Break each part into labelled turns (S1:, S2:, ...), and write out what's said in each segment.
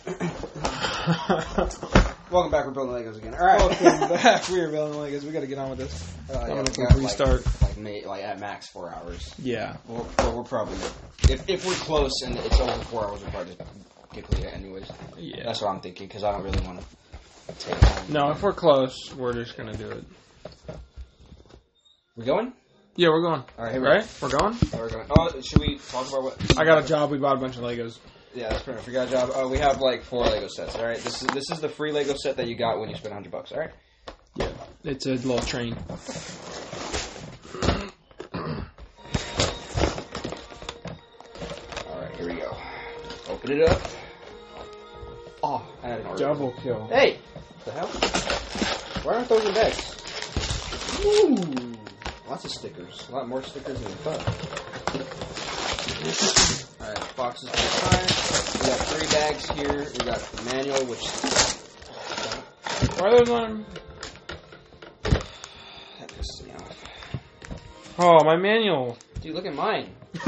S1: Welcome back. We're building Legos again. All right.
S2: Welcome back. We are building Legos. We got to get on with this.
S1: Yeah,
S2: we
S1: got,
S2: restart.
S1: Like at max 4 hours.
S2: Yeah.
S1: We're probably if we're close and it's over 4 hours, we'll probably just complete it anyways.
S2: Yeah.
S1: That's what I'm thinking because I don't really want to take long.
S2: No, if we're close, we're just gonna do it.
S1: We going?
S2: Yeah, we're going.
S1: All right.
S2: Right? We're going.
S1: Yeah, we're going. Oh, should we talk about what?
S2: I got a job. We bought a bunch of Legos.
S1: Yeah, that's pretty much. We got a job. We have like 4 Lego sets. All right. This is the free Lego set that you got when you spend $100. All right.
S2: Yeah. It's a little train.
S1: All right. Here we go. Open it up. Oh, I had an order.
S2: Double kill.
S1: Hey! What the hell? Why aren't those in bags? Ooh! Lots of stickers. A lot more stickers than I thought. Alright, boxes for time. We got 3 bags here. We got the manual, which...
S2: Why are those on?
S1: That pisses me off.
S2: Oh, my manual.
S1: Dude, look at mine.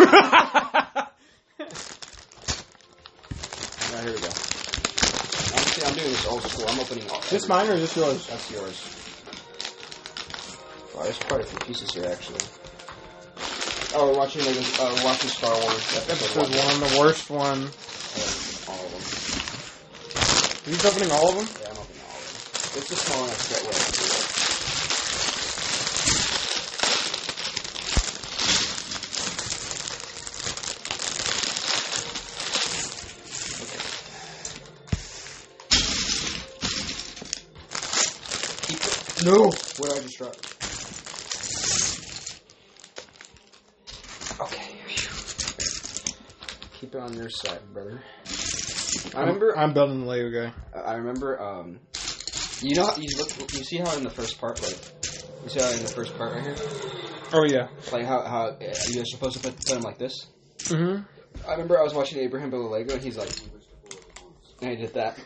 S1: Alright, here we go. I'm doing this old school. I'm opening all.
S2: Is this mine or is this yours?
S1: That's yours. Wow, there's quite a few pieces here, actually. Oh, we're watching Star Wars
S2: Episode 1, the worst one.
S1: All of them.
S2: Are you opening all of them?
S1: Yeah, I'm opening all of them. It's just small enough to get where I can do it. No! What did I just drop? Okay. Keep it on your side, brother.
S2: I'm building the Lego guy.
S1: I remember, you know how you see how in the first part, like, you see how in the first part right here?
S2: Oh, yeah.
S1: Like how you're supposed to put them like this?
S2: Mm-hmm.
S1: I remember I was watching Abraham build a Lego, and he's like, and I did that.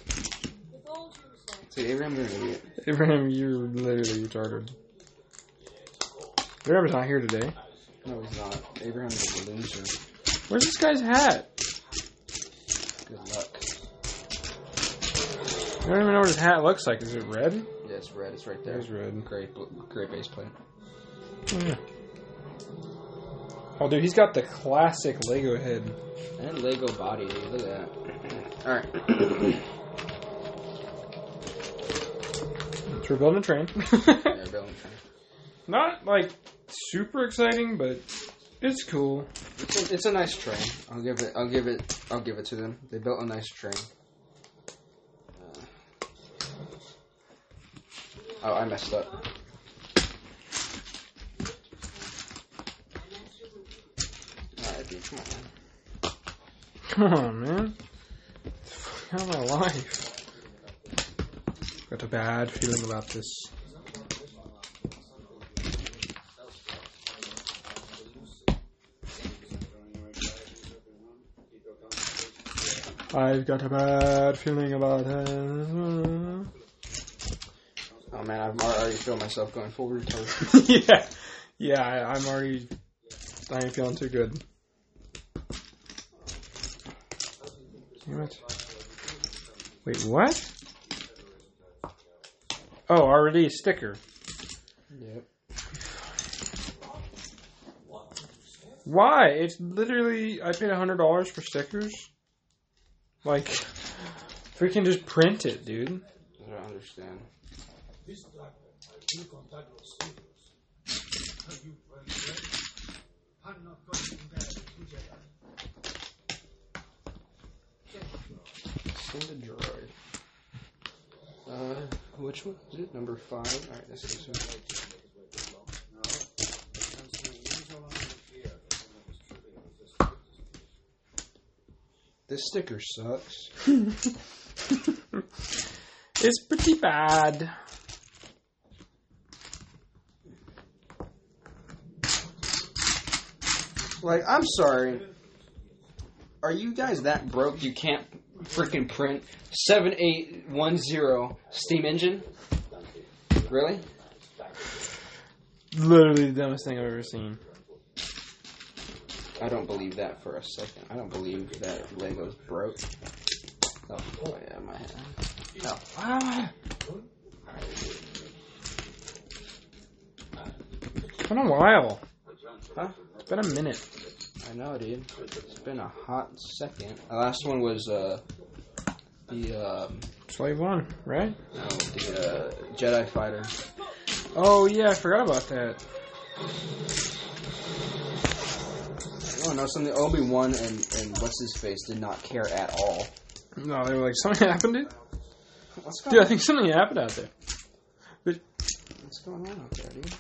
S1: See, Abraham's an idiot.
S2: Abraham, you're literally retarded. Abraham's not here today.
S1: No, he's not. Abraham's a loser.
S2: Where's this guy's hat?
S1: Good luck.
S2: I don't even know what his hat looks like. Is it red?
S1: Yeah, it's red. It's right there.
S2: It's red.
S1: Great base plate.
S2: Oh, yeah. Oh, dude, he's got the classic Lego head.
S1: And Lego body. Look at that. Alright.
S2: So we're building a train.
S1: Yeah, building a train.
S2: Not, like, super exciting, but it's cool.
S1: It's a nice train. I'll give it to them. They built a nice train. Oh, I messed up. Alright, dude, come on, man.
S2: Come on, man. Fuck out of my life. Got a bad feeling about this. I've got a bad feeling about it.
S1: Oh man, I'm already feeling myself going full retard.
S2: I'm already. I ain't feeling too good. Damn it. Wait, what? Oh, already a sticker.
S1: Yep.
S2: Why? It's literally. I paid $100 for stickers. Like, freaking just print it, dude.
S1: I don't understand. Send a droid. Which one is it? Number 5? Alright, that's this one. This sticker sucks.
S2: It's pretty bad.
S1: Like, I'm sorry. Are you guys that broke you can't freaking print 7810 steam engine? Really?
S2: Literally the dumbest thing I've ever seen.
S1: I don't believe that for a second. I don't believe that Lego's broke. Oh yeah, my hand. Oh, ah.
S2: It's been a while.
S1: Huh?
S2: It's been a minute.
S1: I know, dude. It's been a hot second. The last one was the
S2: Slave 1, right?
S1: no, the Jedi Fighter.
S2: Oh, yeah, I forgot about that.
S1: You want to know something? Obi-Wan and what's-his-face did not care at all.
S2: No, they were like, something happened, dude?
S1: What's going
S2: Dude, I
S1: on?
S2: think something happened out there. But
S1: What's going on out there, dude?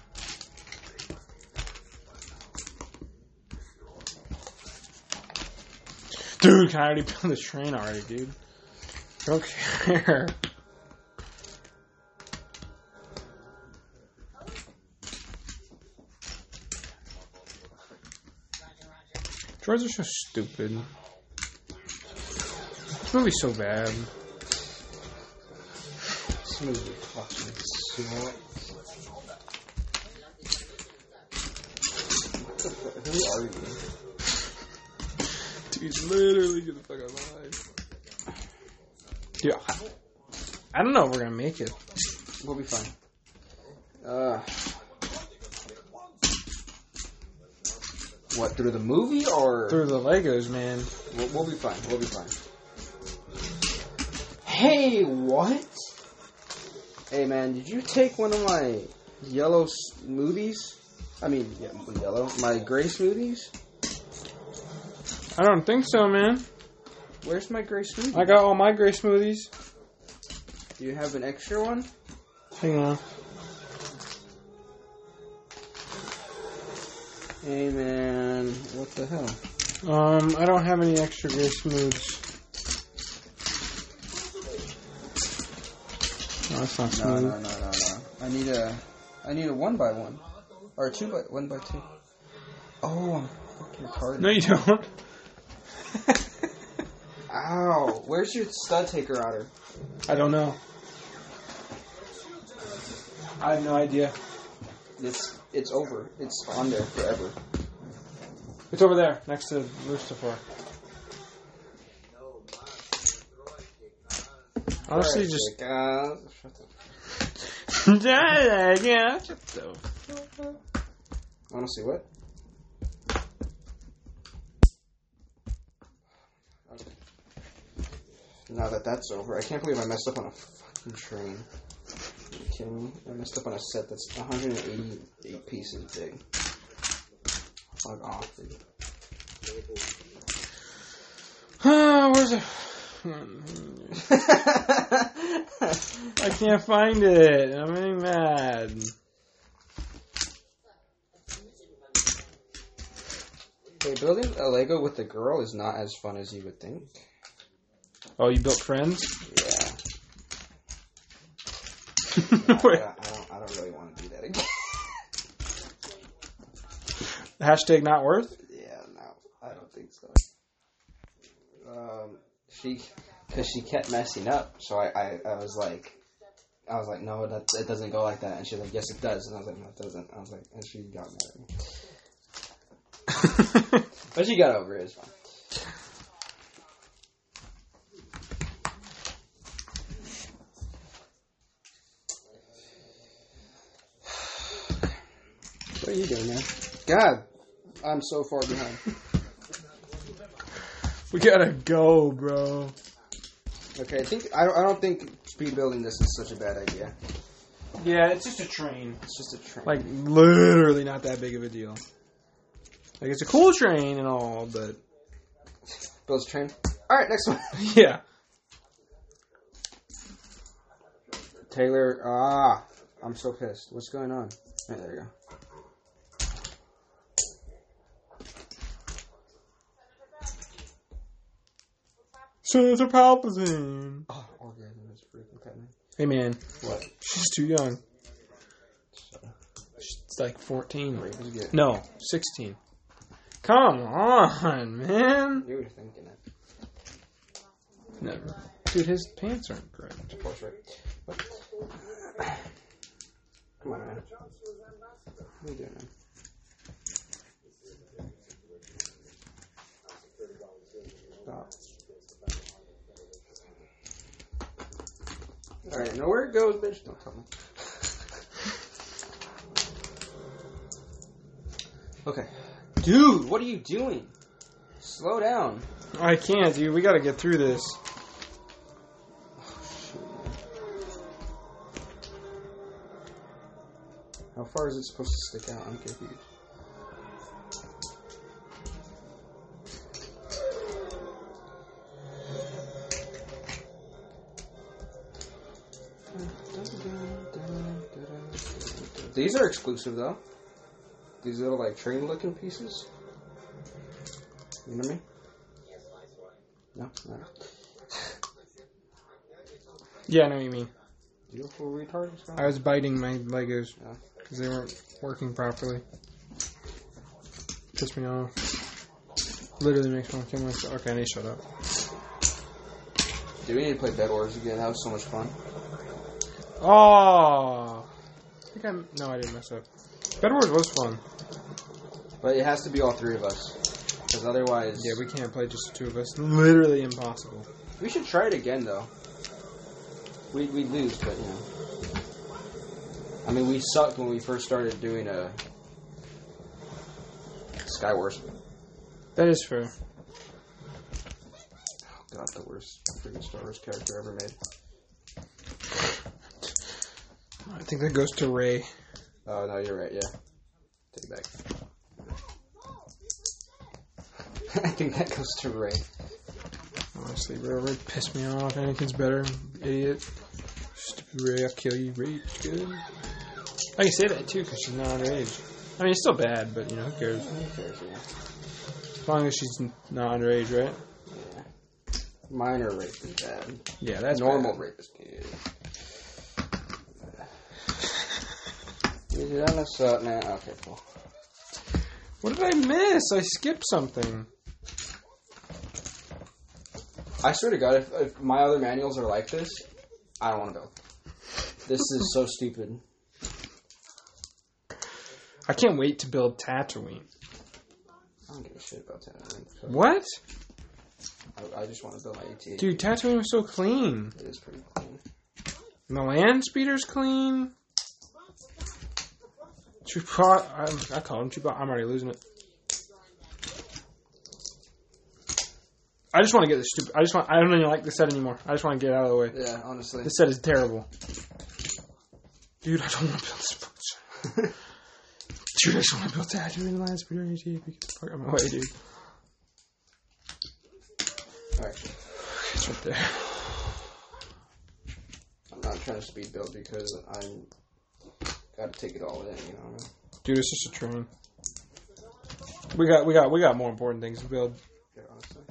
S2: dude, can I already build this train already, dude? Don't care. Droids are so stupid. This movie's so bad.
S1: This movie fucking sucks. What the fuck? Who are you?
S2: Dude, literally get the fuck out of my life. Dude, I don't know if we're gonna make it.
S1: We'll be fine. What, through the movie or?
S2: Through the Legos, man.
S1: We'll be fine. We'll be fine. Hey, what? Hey, man, did you take one of my yellow smoothies? I mean, yeah, yellow. My gray smoothies?
S2: I don't think so, man.
S1: Where's my gray smoothie?
S2: I got all my gray smoothies.
S1: Do you have an extra one?
S2: Hang on.
S1: Hey, man, what the hell?
S2: I don't have any extra gray smooths. No, that's not
S1: No,
S2: smooth.
S1: no. I need a 1x1. Or 1x2. Oh, I'm fucking retarded.
S2: No, you don't.
S1: Ow, where's your stud taker outer?
S2: I don't know. I have no idea.
S1: It's over. It's on there forever.
S2: It's over there, next to Mustafar. Honestly, just...
S1: Shut the
S2: yeah, shut the...
S1: Honestly, what? Now that that's over, I can't believe I messed up on a fucking train. Are you kidding me? I messed up on a set that's 188 pieces big. Fuck off, dude.
S2: Where's it? I can't find it. I'm getting mad.
S1: Hey, building a Lego with a girl is not as fun as you would think.
S2: Oh, you built friends?
S1: Yeah.
S2: Wait.
S1: I don't really want to do that again.
S2: Hashtag not worth?
S1: Yeah, no, I don't think so. Because she kept messing up, so I was like, no, it doesn't go like that. And she's like, yes, it does. And I was like, no, it doesn't. I was like, and she got mad at me. But she got over it. It's fine. What are you doing, man? God, I'm so far behind.
S2: We gotta go, bro.
S1: Okay, I don't think speed building this is such a bad idea.
S2: Yeah, it's just a train.
S1: It's just a train.
S2: Like, literally not that big of a deal. Like, it's a cool train and all, but...
S1: Builds a train. All right, next one.
S2: Yeah.
S1: Taylor, I'm so pissed. What's going on? Right, there you go.
S2: Senator Palpatine.
S1: Oh, orgasm is freaking petting.
S2: Hey, man.
S1: What?
S2: She's too young. She's like 14.
S1: Rape is good.
S2: No, 16. Come on, man.
S1: You were thinking it.
S2: Never. Dude, his pants aren't correct.
S1: Of course, right? What? Come on, man. What are you doing, man? Stop. Alright, know where it goes, bitch. Don't tell me. Okay. Dude, what are you doing? Slow down.
S2: I can't, dude. We gotta get through this.
S1: How far is it supposed to stick out? I'm confused. These are exclusive, though. These little, like, train-looking pieces. You know what I mean? No? No.
S2: Yeah, I know what you mean.
S1: Beautiful retard.
S2: I was biting my Legos
S1: Yeah.
S2: because they weren't working properly. Pissed me off. Literally makes me want to kill myself. Okay, I need to shut up.
S1: Dude, we need to play Bed Wars again. That was so much fun.
S2: Oh! No, I didn't mess up. Bed Wars was fun.
S1: But it has to be all three of us. Because otherwise...
S2: Yeah, we can't play just the two of us. Literally impossible.
S1: We should try it again, though. We'd lose, but, you know. I mean, we sucked when we first started doing Sky Wars.
S2: That is fair.
S1: Oh, God, the worst freaking Star Wars character ever made.
S2: I think that goes to Ray.
S1: Oh, no, you're right, yeah. Take it back. I think that goes to Ray.
S2: Honestly, bro, Ray pissed me off. Anakin's better. Idiot. Stupid Ray, I'll kill you. Ray's good. I can say that, too, because she's not underage. I mean, it's still bad, but, you know, who cares?
S1: Who cares, yeah.
S2: As long as she's not underage, right?
S1: Yeah. Minor rape is bad.
S2: Yeah, that's
S1: normal
S2: bad.
S1: rape is good. Did I mess up, man? Okay, cool.
S2: What did I miss? I skipped something.
S1: I swear to God, if my other manuals are like this, I don't want to build. This is so stupid.
S2: I can't wait to build Tatooine.
S1: I don't give a shit about Tatooine. So
S2: What?
S1: I just want to build my AT.
S2: Dude, Tatooine was so clean.
S1: It is pretty clean.
S2: And the land speeder's clean. I call him Chewbacca. I'm already losing it. I just want to get this stupid. I don't even like this set anymore. I just want to get it out of the way.
S1: Yeah, honestly.
S2: This set is terrible. Dude, I don't want to build this boat. Dude, I just want to build Tatooine land speeder AT. Get the fuck out of my way, dude.
S1: Alright.
S2: It's right there.
S1: I'm not trying to speed build because I'm gotta take it all in, you know what I mean?
S2: Dude, it's just a train. We got more important things to build.
S1: Yeah, honestly.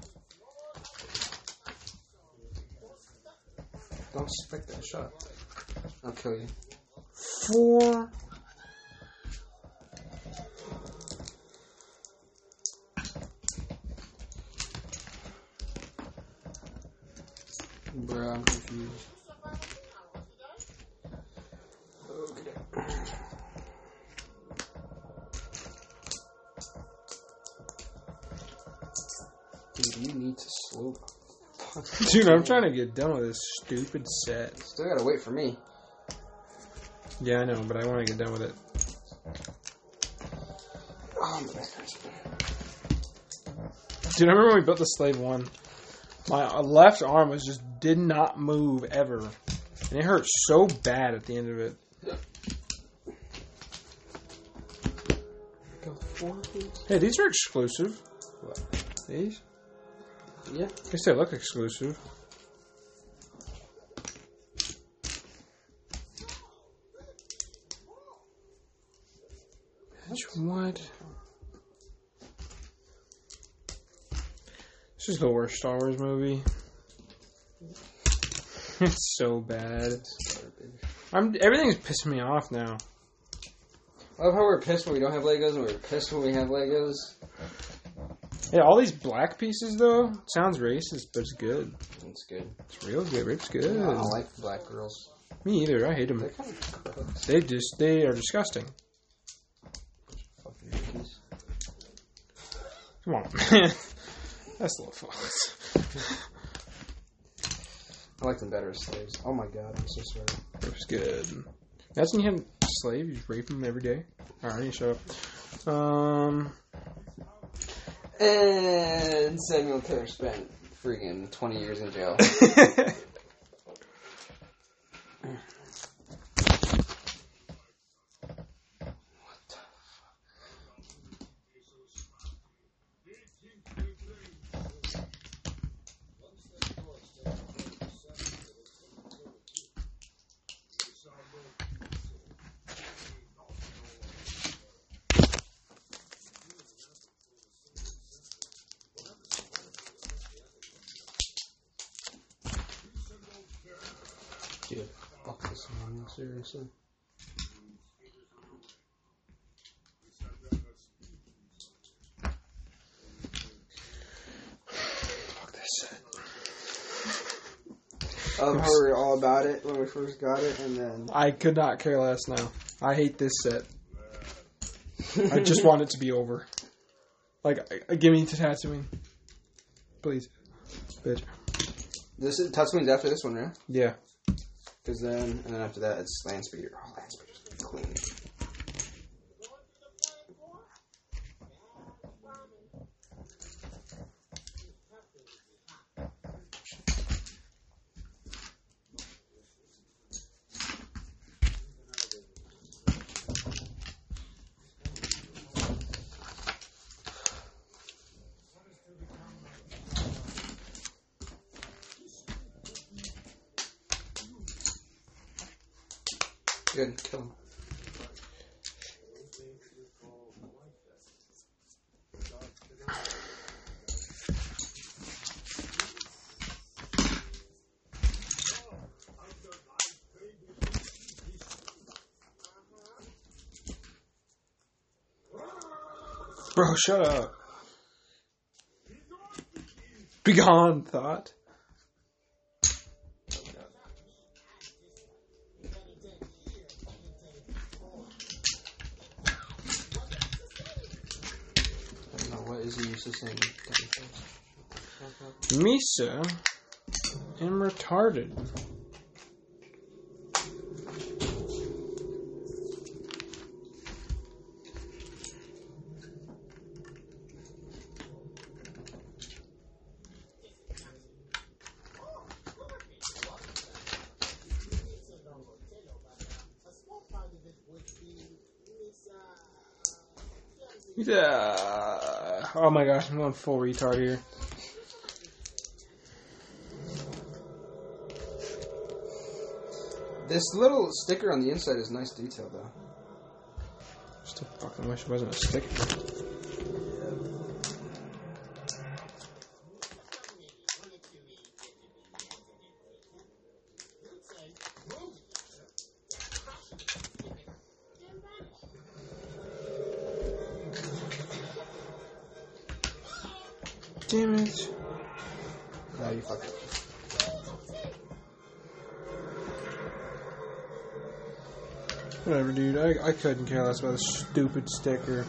S1: Don't expect that shot. I'll kill you.
S2: 4.
S1: Bruh, I'm confused. Okay. Dude, you need to slow down.
S2: Dude, I'm trying to get done with this stupid set.
S1: Still gotta wait for me.
S2: Yeah, I know, but I want to get done with it.
S1: Oh, my back hurts.
S2: Dude, I remember when we built the Slave 1. My left arm did not move ever. And it hurt so bad at the end of it.
S1: Go 4, please.
S2: Hey, these are exclusive.
S1: What?
S2: These?
S1: Yeah.
S2: I guess they look exclusive. What? This is the worst Star Wars movie. It's so bad. Everything's pissing me off now.
S1: I love how we're pissed when we don't have Legos and we're pissed when we have Legos.
S2: Yeah, all these black pieces though sounds racist, but it's good.
S1: It's good.
S2: It's real good. It's good.
S1: I don't like black girls.
S2: Me either. I hate them.
S1: They're kind of gross.
S2: They are disgusting.
S1: Fucking monkeys.
S2: Come on, man. That's a little fun.
S1: I like them better as slaves. Oh my god, I'm so sorry.
S2: Rape's good. Imagine you had a slave, you just rape him every day. Alright, you shut up.
S1: And Samuel Taylor spent freaking 20 years in jail. Dude, fuck this man, seriously.
S2: Fuck this set.
S1: I love how we were all about it when we first got it, and then...
S2: I could not care less now. I hate this set. I just want it to be over. Like, give me Tatooine. Please. Bitch.
S1: This is Tatooine's after this one, right?
S2: Yeah.
S1: Because then, and then after that, it's Landspeeder. Oh, Landspeeder's clean. Good, kill him.
S2: Bro, shut up. Begone, thought.
S1: What is he used to saying?
S2: Misa am retarded. Yeah. Oh my gosh, I'm going full retard here.
S1: This little sticker on the inside is nice detail, though.
S2: Still fucking wish it wasn't a sticker. Damn it.
S1: No, you fucked up.
S2: Whatever, dude. I couldn't care less about a stupid sticker.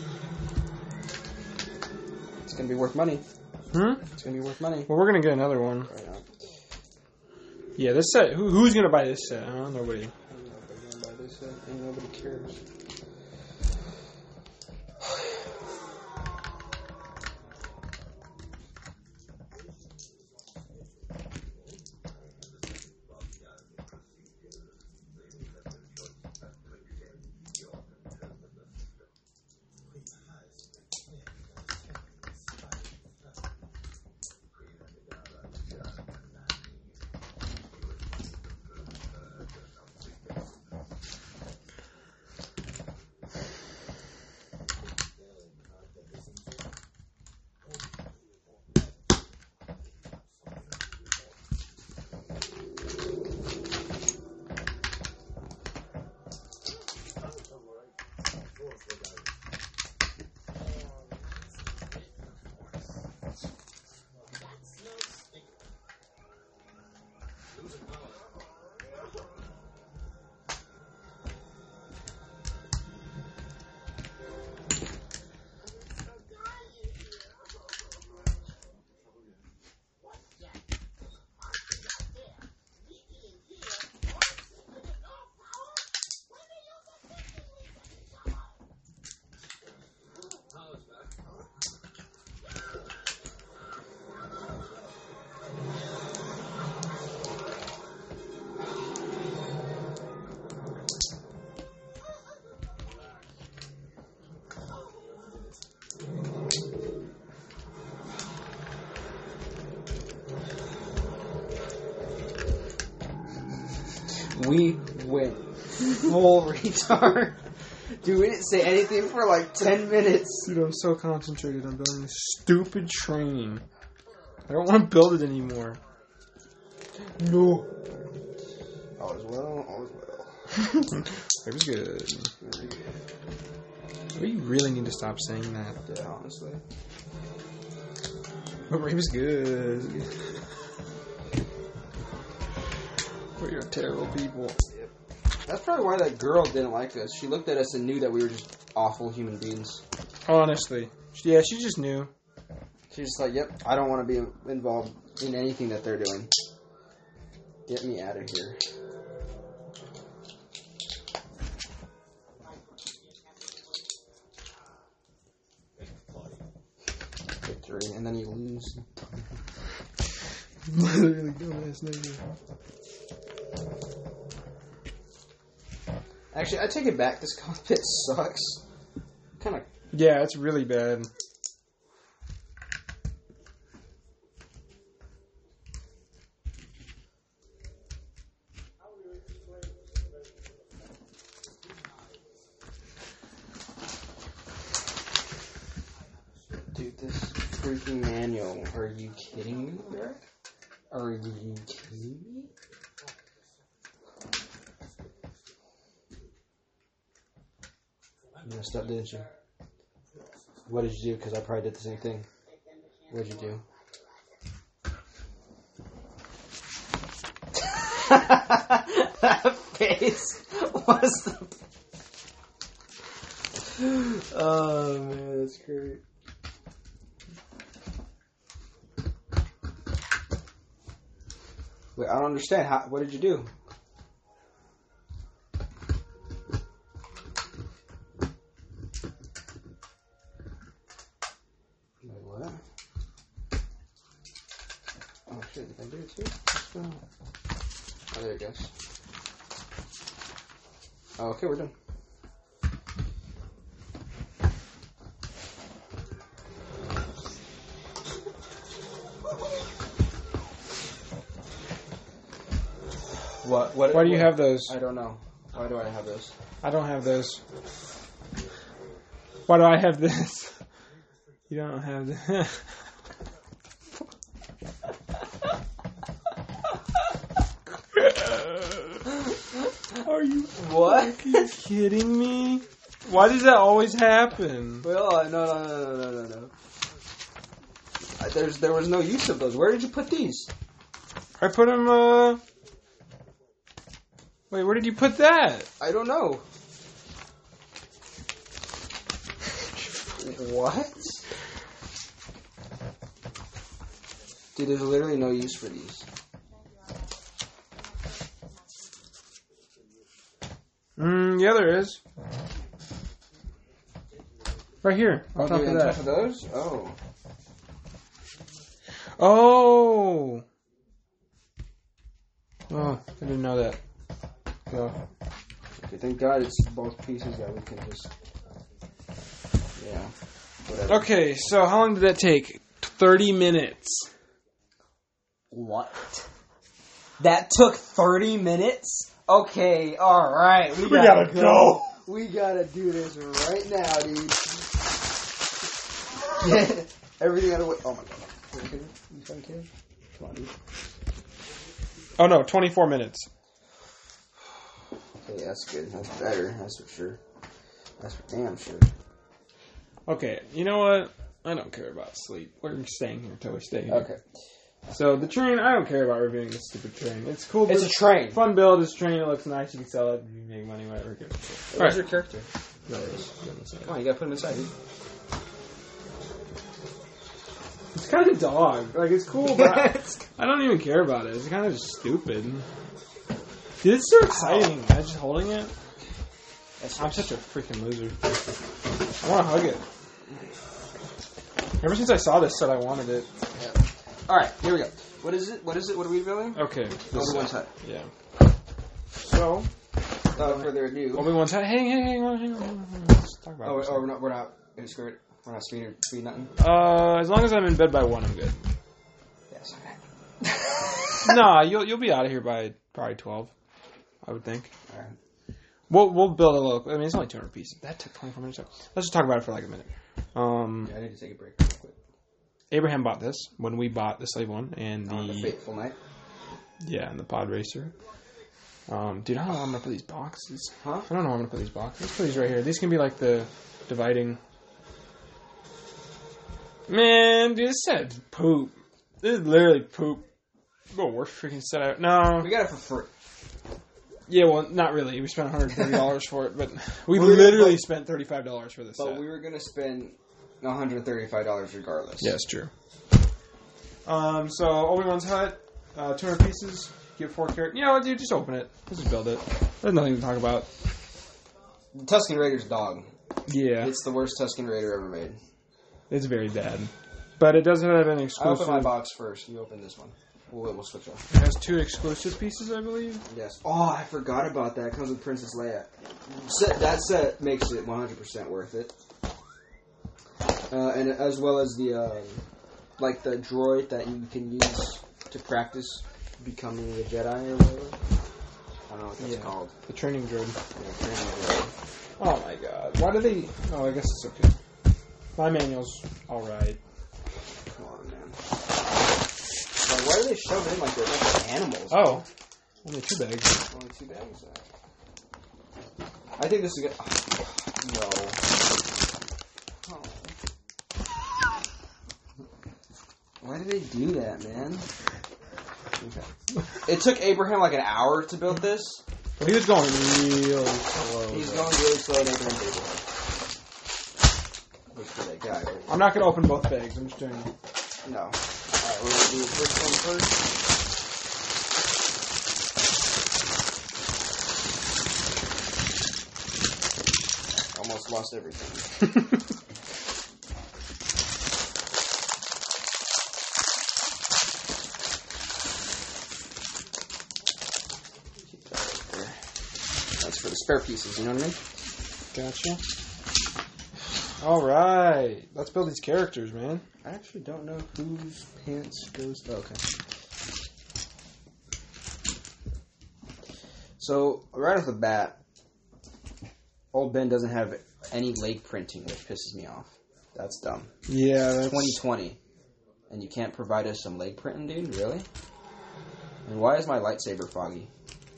S1: It's gonna be worth money. It's gonna be worth money.
S2: Well, we're gonna get another one.
S1: Right now.
S2: Yeah, this set. Who's gonna buy this set? Huh? Nobody.
S1: I don't know if they're gonna buy this set, and nobody cares. We went full retard. Dude, we didn't say anything for like 10 minutes.
S2: Dude, I'm so concentrated on building this stupid train. I don't want to build it anymore.
S1: No. All is well, all is well.
S2: It was good. We really need to stop saying that.
S1: Yeah, honestly.
S2: But Rape is good. We are terrible people.
S1: Yep. That's probably why that girl didn't like us. She looked at us and knew that we were just awful human beings.
S2: Honestly. Yeah, she just knew.
S1: She's just like, yep, I don't want to be involved in anything that they're doing. Get me out of here. Victory, and then you lose.
S2: Literally dumbass nigga.
S1: Actually, I take it back. This cockpit sucks. Kind of.
S2: Yeah, it's really bad.
S1: Dude, this freaking manual. Are you kidding me, Derek? Are you kidding me? You messed up, didn't you? What did you do? Because I probably did the same thing. What did you do? That face was the... Oh, man, that's great. Wait, I don't understand. What did you do? Wait, what? Oh, shit. Did I do it too? Oh, there it goes. Oh, okay, we're done. What?
S2: Why do you have those?
S1: I don't know. Why do I have those?
S2: I don't have those. Why do I have this? You don't have this. Are you fucking kidding me? Why does that always happen?
S1: Well, no. There was no use of those. Where did you put these?
S2: I put them, Wait, where did you put that?
S1: I don't know. What? Dude, there's literally no use for these.
S2: Yeah, there is. Right here. On top of
S1: on
S2: that.
S1: top of those? Oh.
S2: Oh! Oh, I didn't know that. Go.
S1: Okay, thank God it's both pieces that we can just... Yeah. Whatever.
S2: Okay, so how long did that take? 30 minutes.
S1: What? That took 30 minutes? Okay, alright. We gotta go. We gotta do this right now, dude. Get everything out of the way. Oh my God. You fucking kidding? Come on, dude.
S2: Oh no, 24 minutes.
S1: Okay, that's good. That's better. That's for sure. That's for damn sure.
S2: Okay, you know what? I don't care about sleep. We're staying here until we stay here.
S1: Okay.
S2: So the train, I don't care about reviewing this stupid train. It's cool.
S1: It's a train.
S2: Fun build. It's a train. It looks nice. You can sell it. You can make money. Whatever. Good.
S1: Where's your character?
S2: There it is.
S1: Come on, you gotta put him inside, dude.
S2: It's kind of dog. Like, it's cool, but I don't even care about it. It's kind of just stupid. Dude, it's so exciting. I'm just holding it. I'm such a freaking loser. I want to hug it. Ever since I saw this set, I wanted it.
S1: Yeah. Alright, here we go. What is it? What are we building?
S2: Okay.
S1: Obi-Wan's hut.
S2: Yeah. So,
S1: Without further ado.
S2: Obi-Wan's hut. Hang on. Let's talk about it.
S1: We're not screw it. We're not speed nothing.
S2: As long as I'm in bed by 1, I'm good.
S1: Yes, okay.
S2: Nah, you'll be out of here by probably 12. I would think.
S1: All right.
S2: We'll build a little. I mean, it's only 200 pieces. That took 24 minutes. Let's just talk about it for like a minute.
S1: Yeah, I need to take a break real quick.
S2: Abraham bought this when we bought the Slave One and
S1: On the Fateful Night.
S2: Yeah, and the Pod Racer. Dude, I don't know how I'm gonna put these boxes.
S1: Huh?
S2: I don't know how I'm gonna put these boxes. Let's put these right here. These can be like the dividing. Man, dude, this set is poop. This is literally poop. The worst freaking set out. No.
S1: We got it for free.
S2: Yeah, well, not really. We spent $130 for it, but we literally spent $35 for this set.
S1: But we were gonna spend $135 regardless.
S2: Yeah, it's true. So Obi-Wan's Hut, 200 pieces. Give 4 characters. You know what, dude? Just open it. Let's just build it. There's nothing to talk about.
S1: The Tusken Raider's dog.
S2: Yeah,
S1: It's the worst Tusken Raider ever made.
S2: it's very bad, but it doesn't have any
S1: I
S2: exclusive.
S1: open my box first. You open this one. We'll switch off.
S2: It has 2 exclusive pieces, I believe.
S1: Yes. Oh, I forgot about that. It comes with Princess Leia. That set makes it 100% worth it. And as well as the like the droid that you can use to practice becoming a Jedi or whatever. I don't know what that's called.
S2: The training droid.
S1: Yeah, training droid.
S2: Oh my god. Why do they... Oh, I guess it's okay. My manual's alright.
S1: Come on, man. Like, why do they shove it in like they're like animals?
S2: Oh. Only 2 bags.
S1: Only 2 bags. I think this is good. Oh, no. Why did they do that, man? Okay. It took Abraham like an hour to build this.
S2: But he was going really slow.
S1: He's going really slow in Abraham's Abraham. Look for that guy. Right?
S2: I'm not going to open both bags. I'm just doing...
S1: No. Alright, we're going to do the first one first. Almost lost everything. That's for the spare pieces, you know what I mean?
S2: Gotcha. Alright. Let's build these characters, man.
S1: I actually don't know whose pants goes... Oh, okay. So, right off the bat, Old Ben doesn't have any leg printing, which pisses me off. That's dumb.
S2: Yeah, that's...
S1: 2020. And you can't provide us some leg printing, dude? Really? And why is my lightsaber foggy?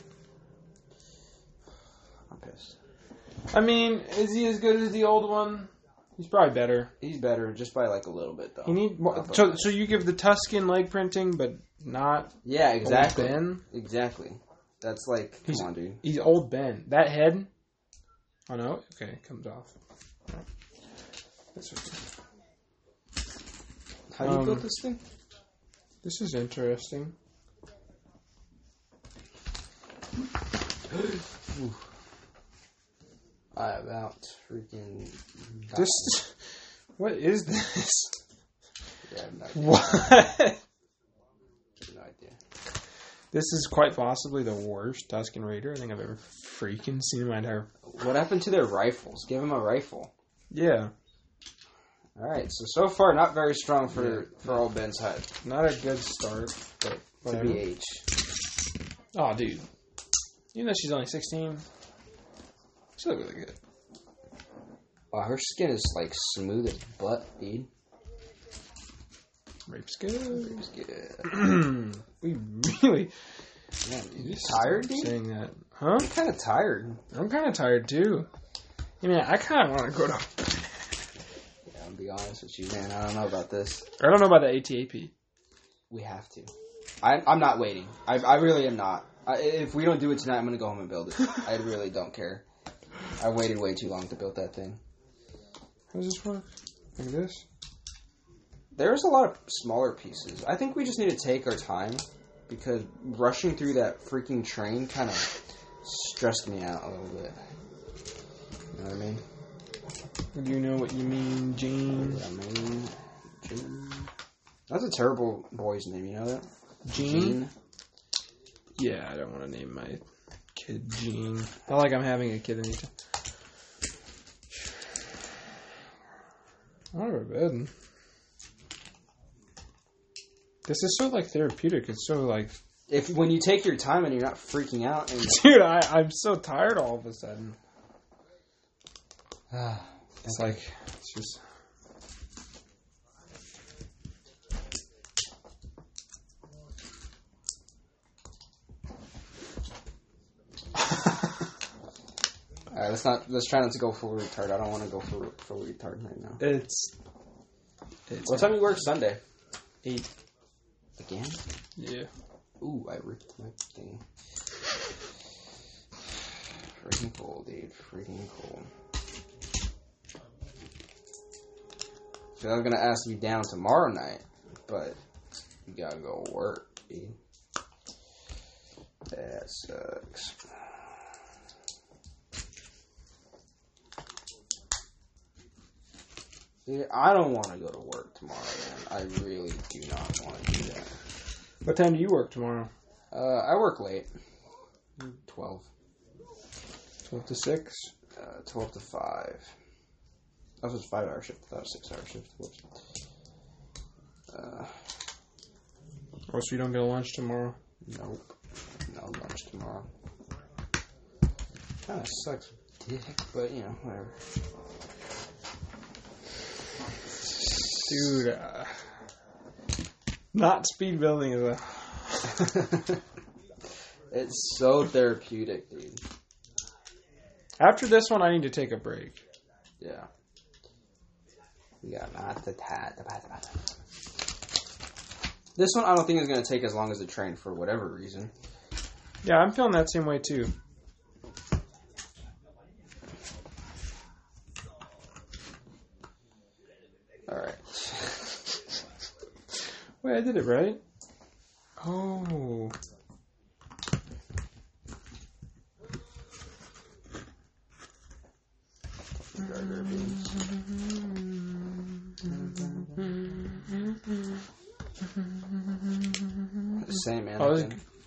S1: I'm pissed.
S2: I mean, is he as good as the old one? He's probably better.
S1: He's better, just by like a little bit, though.
S2: You need more, so you give the Tusken leg printing, but not...
S1: Yeah, exactly.
S2: Old Ben?
S1: Exactly. That's like, come on, dude.
S2: He's Old Ben. That head... Oh, no? Okay, it comes off. That's okay.
S1: How do you build this thing?
S2: This is interesting.
S1: I about freaking...
S2: This... What is this?
S1: Yeah, I have no idea.
S2: What?
S1: I have no idea.
S2: This is quite possibly the worst Tusken Raider I think I've ever freaking seen in my entire...
S1: What happened to their rifles? Give him a rifle.
S2: Yeah.
S1: Alright, so far not very strong for Old Ben's head.
S2: Not a good start, but
S1: To
S2: whatever.
S1: BH.
S2: Oh, dude. Even though she's only 16, she looks really good.
S1: Wow, her skin is like smooth as butt, dude.
S2: Rape's good.
S1: It's good.
S2: We really...
S1: Man, you
S2: just
S1: tired, dude?
S2: saying that. Huh?
S1: I'm kind of tired.
S2: I'm kind of tired, too. I mean, I kind of want to go to...
S1: Yeah, I'll be honest with you, man. I don't know about this.
S2: I don't know about the ATAP.
S1: We have to. I'm not waiting. I really am not. If we don't do it tonight, I'm going to go home and build it. I really don't care. I waited way too long to build that thing.
S2: How does this work? Like this?
S1: There's a lot of smaller pieces. I think we just need to take our time because rushing through that freaking train kind of stressed me out a little bit. You know what I mean?
S2: Do you know what you mean, Gene?
S1: Gene. That's a terrible boy's name, you know that?
S2: Gene? Yeah, I don't want to name my kid Gene. Not like I'm having a kid anytime. I want to go to bed. This is so, like, therapeutic. It's so, like,
S1: If when you take your time and you're not freaking out, and
S2: Dude, I'm so tired all of a sudden. It's like, it's just...
S1: Alright, let's try not to go full retard. I don't want to go full retard right now.
S2: It's
S1: What time do you work Sunday?
S2: 8.
S1: Again?
S2: Yeah.
S1: Ooh, I ripped my thing. Freaking cool, dude. Freaking cool. So I'm gonna ask you down tomorrow night, but you gotta go work, dude. That sucks. Dude, I don't want to go to work tomorrow, man. I really do not want to do that.
S2: What time do you work tomorrow?
S1: I work late. 12.
S2: 12 to 6?
S1: 12 to 5. That was a 5-hour shift. I thought it was a 6-hour shift. Whoops.
S2: Oh, so you don't get a lunch tomorrow?
S1: Nope. No lunch tomorrow. Kinda sucks, dick, but you know, whatever.
S2: Dude, not speed building is a...
S1: It's so therapeutic, dude.
S2: After this one, I need to take a break.
S1: Yeah. We got not the tat. This one I don't think is going to take as long as the train for whatever reason.
S2: Yeah, I'm feeling that same way too.
S1: Alright.
S2: Wait, I did it right? Oh.
S1: Same man.
S2: Oh,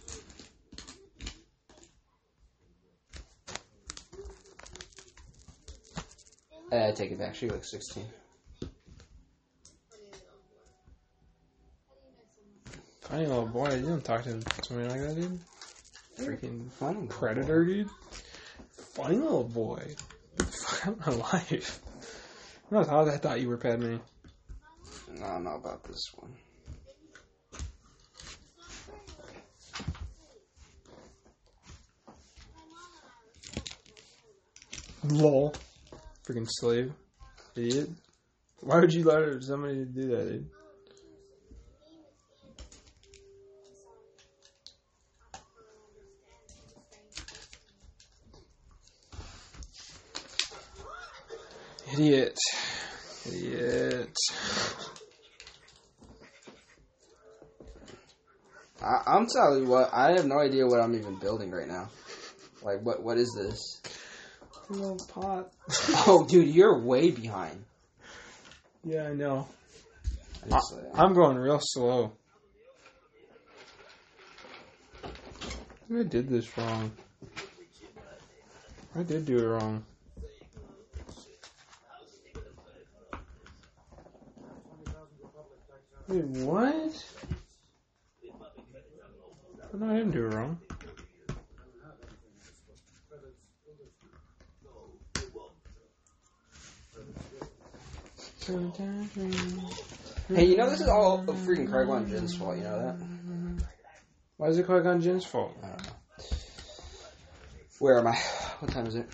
S1: I take it back. She looks 16.
S2: Funny little boy. You don't talk to somebody like that, dude. Freaking
S1: Funny
S2: predator, dude. Funny little boy. Fuck out of my life. I thought you were Padme.
S1: No, I don't know about this one.
S2: Lol. Freaking slave. Idiot. Why would you let somebody do that, dude? Idiot. Idiot.
S1: I'm telling you what, I have no idea what I'm even building right now. Like, what is this?
S2: A little pot.
S1: Oh, dude, you're way behind.
S2: Yeah, I know.
S1: I'm
S2: I'm going real slow. I think I did this wrong. I did do it wrong. Wait, what? No, I didn't do it wrong.
S1: Hey, you know this is all freaking Qui-Gon Jinn's fault, you know that?
S2: Why is it Qui-Gon Jinn's fault?
S1: I don't know. Where am I? What time is it?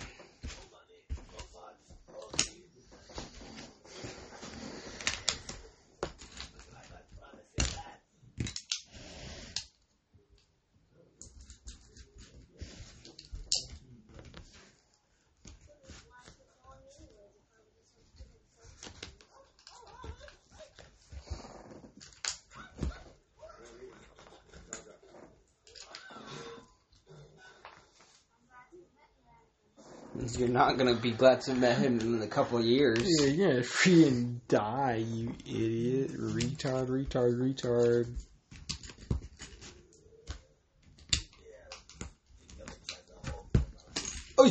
S1: You're not gonna be glad to met him in a couple of years.
S2: Yeah, you're gonna freaking die, you idiot. Retard.
S1: Oi!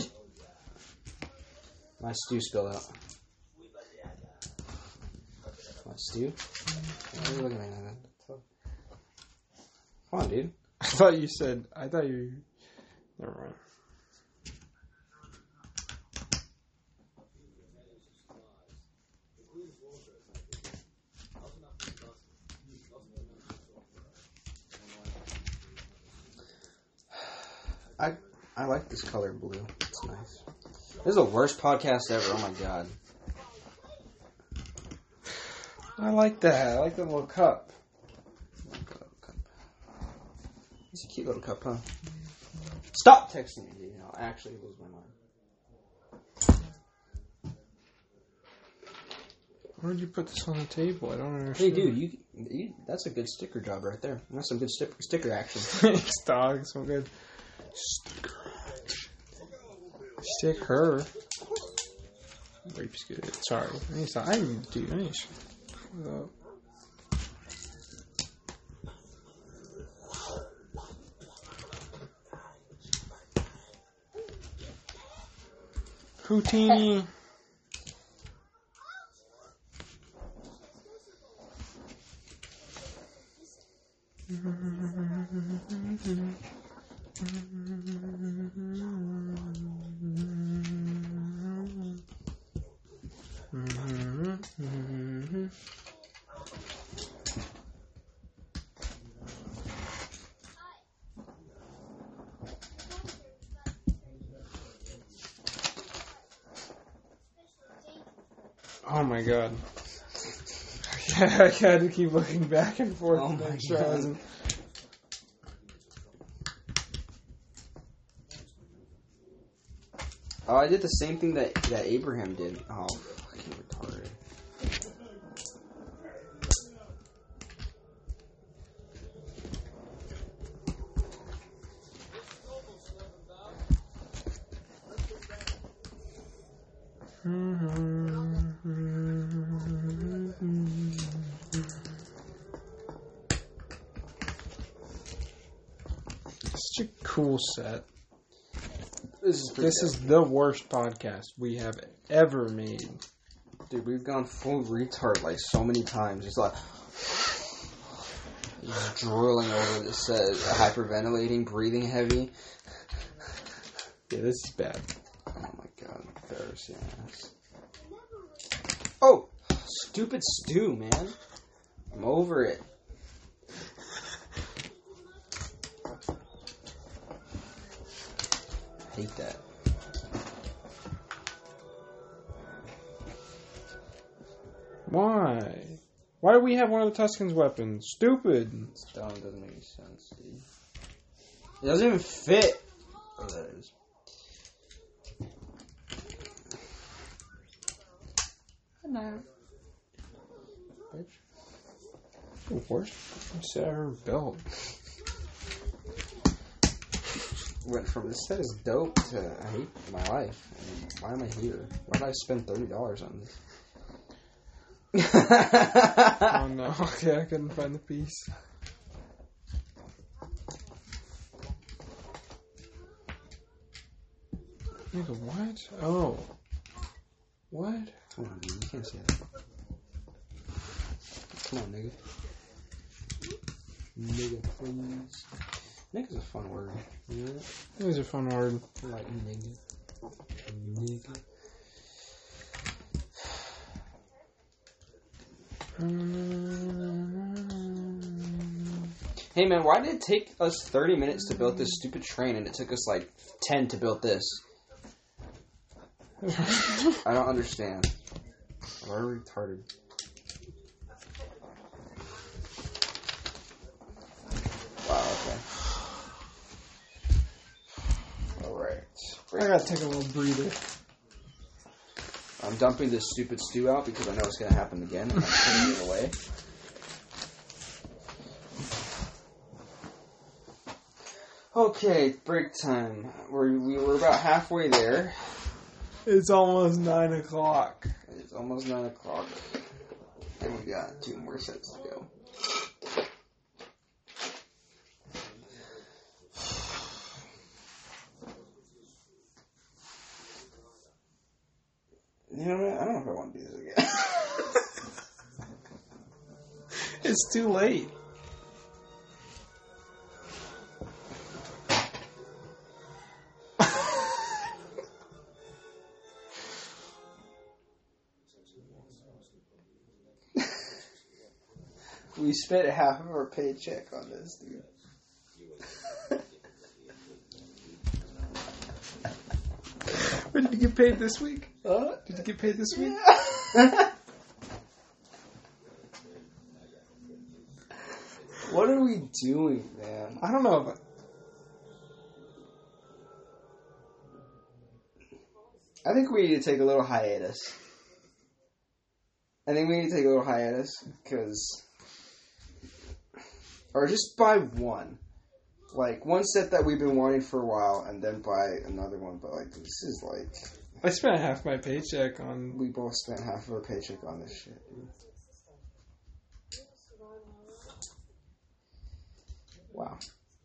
S1: My stew spilled out. My stew? Why are you looking at me like that? Come on, dude.
S2: I thought you. Never mind.
S1: I like this color blue. It's nice. This is the worst podcast ever. Oh my god.
S2: I like that. I like the little cup.
S1: It's a cute little cup, huh? Stop texting me, dude. I'll actually lose my mind.
S2: Why would you put this on the table? I don't understand.
S1: Hey, dude, you that's a good sticker job right there. That's some good sticker action.
S2: Thanks, dog. So good. Sticker action. Stick her. Rape's good. Sorry. I need to shut up. Houdini. Oh my god. Yeah, I had to keep looking back and forth.
S1: Oh my god. Oh, I did the same thing that Abraham did. Oh, fucking retarded.
S2: Such a cool set.
S1: This
S2: is the worst podcast we have ever made.
S1: Dude, we've gone full retard like so many times. It's like he's drooling over this, hyperventilating, breathing heavy.
S2: Yeah, this is bad.
S1: Oh my god, embarrassing ass. Oh, stupid stew, man. I'm over it. I hate that.
S2: Why? Why do we have one of the Tuscans' weapons? Stupid.
S1: It's dumb. It doesn't make any sense, dude. It doesn't even fit. Oh, that is.
S2: Hello. Bitch. The worst set I ever built.
S1: Went from this set is dope to I hate my life. I mean, why am I here? Why did I spend $30 on this?
S2: Oh no, okay, I couldn't find the piece. Nigga, what? Oh. What?
S1: Come on, dude, you can't say that. Come on, nigga. Nigga, please. Nigga's a fun word. You know that?
S2: It was a fun word.
S1: I like nigga. Nigga. Hey man, why did it take us 30 minutes to build this stupid train and it took us like 10 to build this? I don't understand. We're retarded. Wow, okay. Alright.
S2: I gotta take a little breather.
S1: I'm dumping this stupid stew out because I know it's going to happen again. I'm putting it away. Okay, break time. We were about halfway there.
S2: It's almost 9 o'clock.
S1: It's almost 9 o'clock. And we got 2 more sets to go. You know what? I don't know if I want to do this again.
S2: It's too late.
S1: We spent half of our paycheck on this, dude.
S2: When did you get paid this week?
S1: Huh?
S2: Did you get paid this week?
S1: What are we doing, man?
S2: I don't know, but
S1: I think we need to take a little hiatus. Because... Or just buy one. Like, one set that we've been wanting for a while, and then buy another one. But, like, this is, like...
S2: I spent half my paycheck on...
S1: We both spent half of our paycheck on this shit, dude. Wow.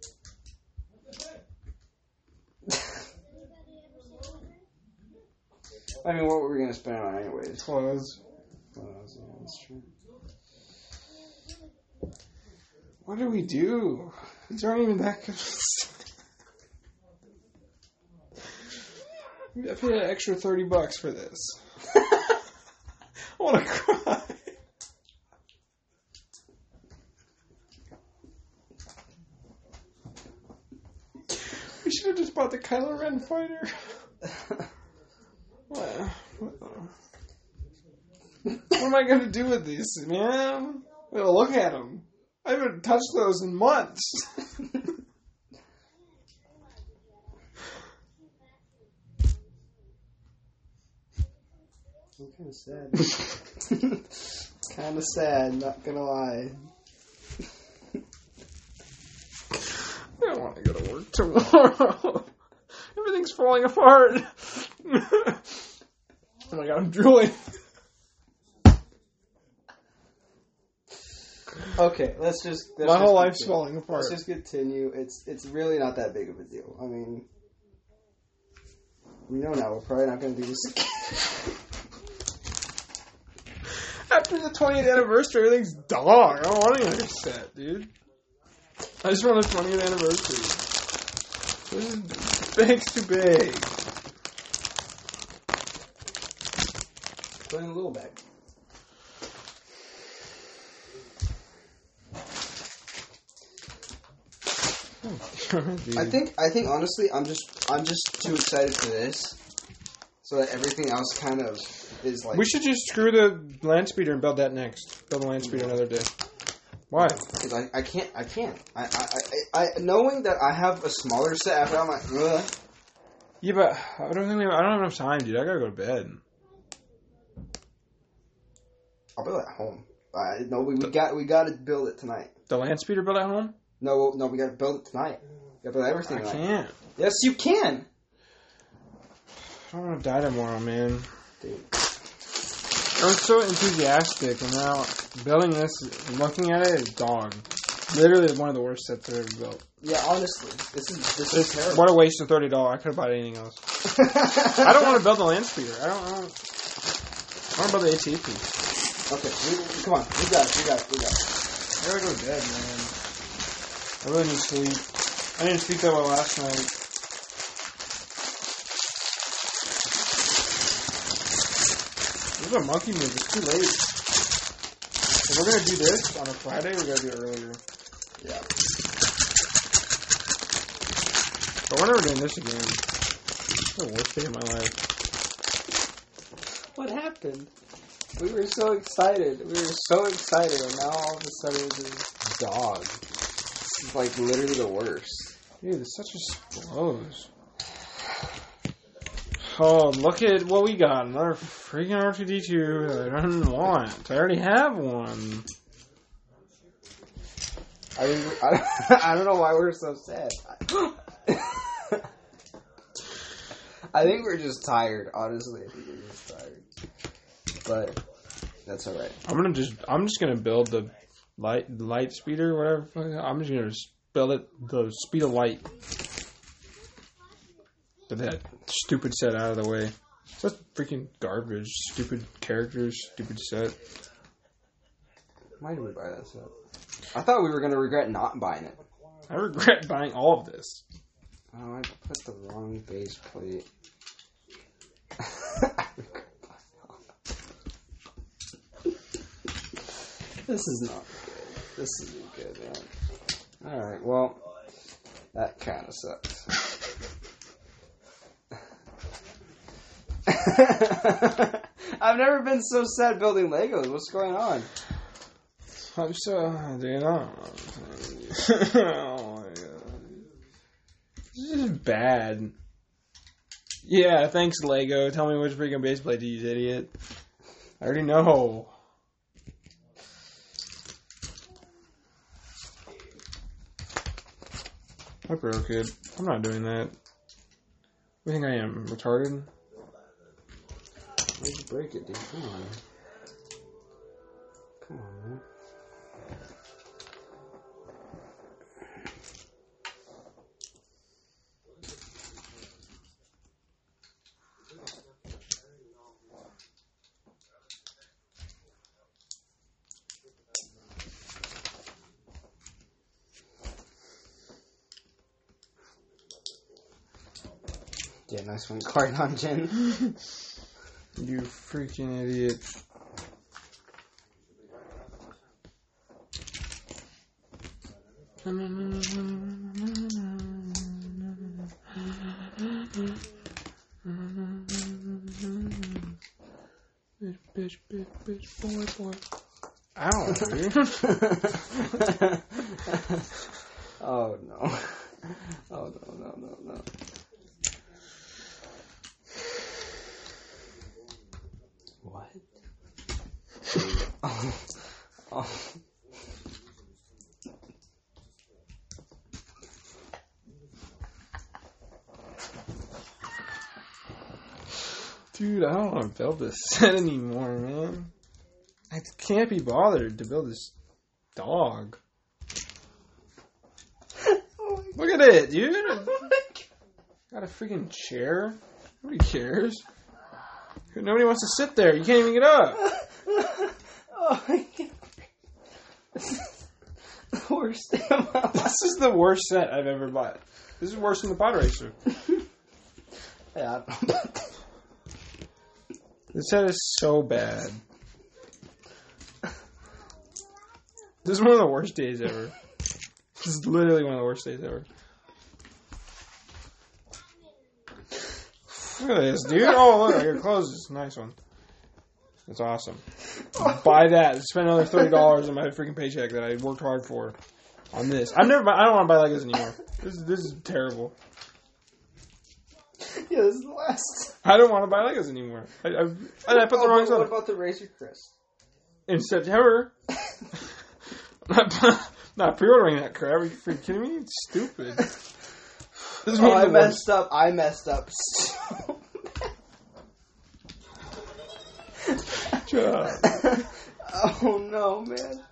S1: I mean, what were we going to spend on anyways?
S2: Clothes.
S1: Yeah, that's true.
S2: What do we do? These aren't even that good. I paid an extra $30 for this. I want to cry. We should have just bought the Kylo Ren fighter. What am I going to do with these, man? I'm going to look at them. I haven't touched those in months.
S1: I'm kind of sad. Kind of sad, not gonna lie.
S2: I don't want to go to work tomorrow. Everything's falling apart. Oh my god, I'm drooling.
S1: Okay,
S2: My whole life's falling apart.
S1: Let's just continue. It's really not that big of a deal. I mean, we know now we're probably not going to do this again.
S2: After the 20th anniversary, everything's dog. I don't want another set, dude. I just want a 20th anniversary. This is bag's too big.
S1: Put in a little bag. I think honestly, I'm just too excited for this, so that everything else kind of is like.
S2: We should just screw the land speeder and build that next. Build the land speeder another day. Why?
S1: Because I can't. I knowing that I have a smaller set after I'm like, ugh.
S2: Yeah, but I don't have enough time, dude. I gotta go to bed.
S1: I'll build it at home. No, we got to build it tonight.
S2: The land speeder build at home?
S1: No, we got to build it tonight. You got to build everything tonight.
S2: I can't.
S1: Yes, you can.
S2: I don't want to die tomorrow, man.
S1: Dude.
S2: I was so enthusiastic, and now building this, looking at it, is dog. Literally one of the worst sets I've ever built.
S1: Yeah, honestly, this is terrible.
S2: What a waste of $30. I could have bought anything else. I don't want to build the land speeder. I want to build the ATP.
S1: Okay, come on, we got it.
S2: I gotta go to bed, man. I really need sleep. I didn't sleep that well last night. This is a monkey move. It's too late. If we're gonna do this on a Friday, we gotta do it earlier.
S1: Yeah.
S2: But we're never doing this again. It's the worst day of my life.
S1: What happened? We were so excited. And now all of a sudden it's just dog. It's like literally the worst.
S2: Dude, this such just blows. Oh, look at what we got. Another freaking R2-D2 that I don't want. I already have one.
S1: I don't know why we're so sad. I think we're just tired, honestly. I think we're just tired. But that's alright.
S2: I'm just gonna build the light speeder, whatever. I'm just gonna build it the speed of light. Get that stupid set out of the way. That's freaking garbage. Stupid characters, stupid set.
S1: Why did we buy that set? I thought we were gonna regret not buying it.
S2: I regret buying all of this.
S1: Oh, I put the wrong base plate. I regret buying all of it. This is not good. This isn't good, man. Alright, well, that kind of sucks. I've never been so sad building Legos. What's going on?
S2: I'm so, dude, oh my god. This is bad. Yeah, thanks, Lego. Tell me which freaking base plate to use, idiot. I already know. I broke it. I'm not doing that. What do you think I am? Retarded?
S1: Why'd you break it, dude? Come on. Come on, man. Yeah, nice one, Cardon Jin.
S2: You freaking idiot. Bitch, boy. Ow, dude.
S1: Oh, no. Oh, no. What? Oh.
S2: Dude, I don't want to build this set anymore, man. I can't be bothered to build this dog. Look at it, dude. Got a freaking chair. Nobody cares. Nobody wants to sit there. You can't even get up.
S1: Oh my god. This is the worst day of my life.
S2: This is the worst set I've ever bought. This is worse than the Pod Racer.
S1: Yeah.
S2: This set is so bad. This is one of the worst days ever. This is literally one of the worst days ever. Look at this, dude. Oh, look, your clothes is a nice one. It's awesome. Buy that. Spend another $30 on my freaking paycheck that I worked hard for on this. I don't want to buy Legos anymore. This is terrible.
S1: Yeah, this is the last.
S2: I don't want to buy Legos anymore. I put the wrong stuff.
S1: What about the Razor Crest?
S2: In September. Not pre-ordering that crap. Are you freaking kidding me? It's stupid. This is
S1: I messed up.
S2: Shut up.
S1: Oh no, man.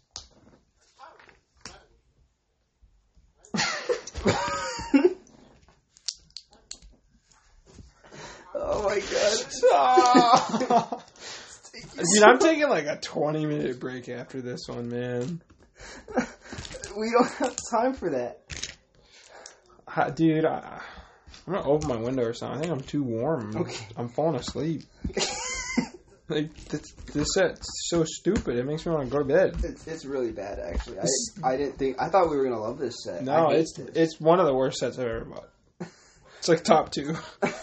S1: Oh my god.
S2: Dude, I'm taking like a 20-minute break after this one, man.
S1: We don't have time for that.
S2: Dude, I'm going to open my window or something. I think I'm too warm.
S1: Okay.
S2: I'm falling asleep. Like, this set's so stupid. It makes me want to go to bed.
S1: It's really bad, actually. I thought we were going to love this set.
S2: No, it's one of the worst sets I've ever bought. It's like top 2.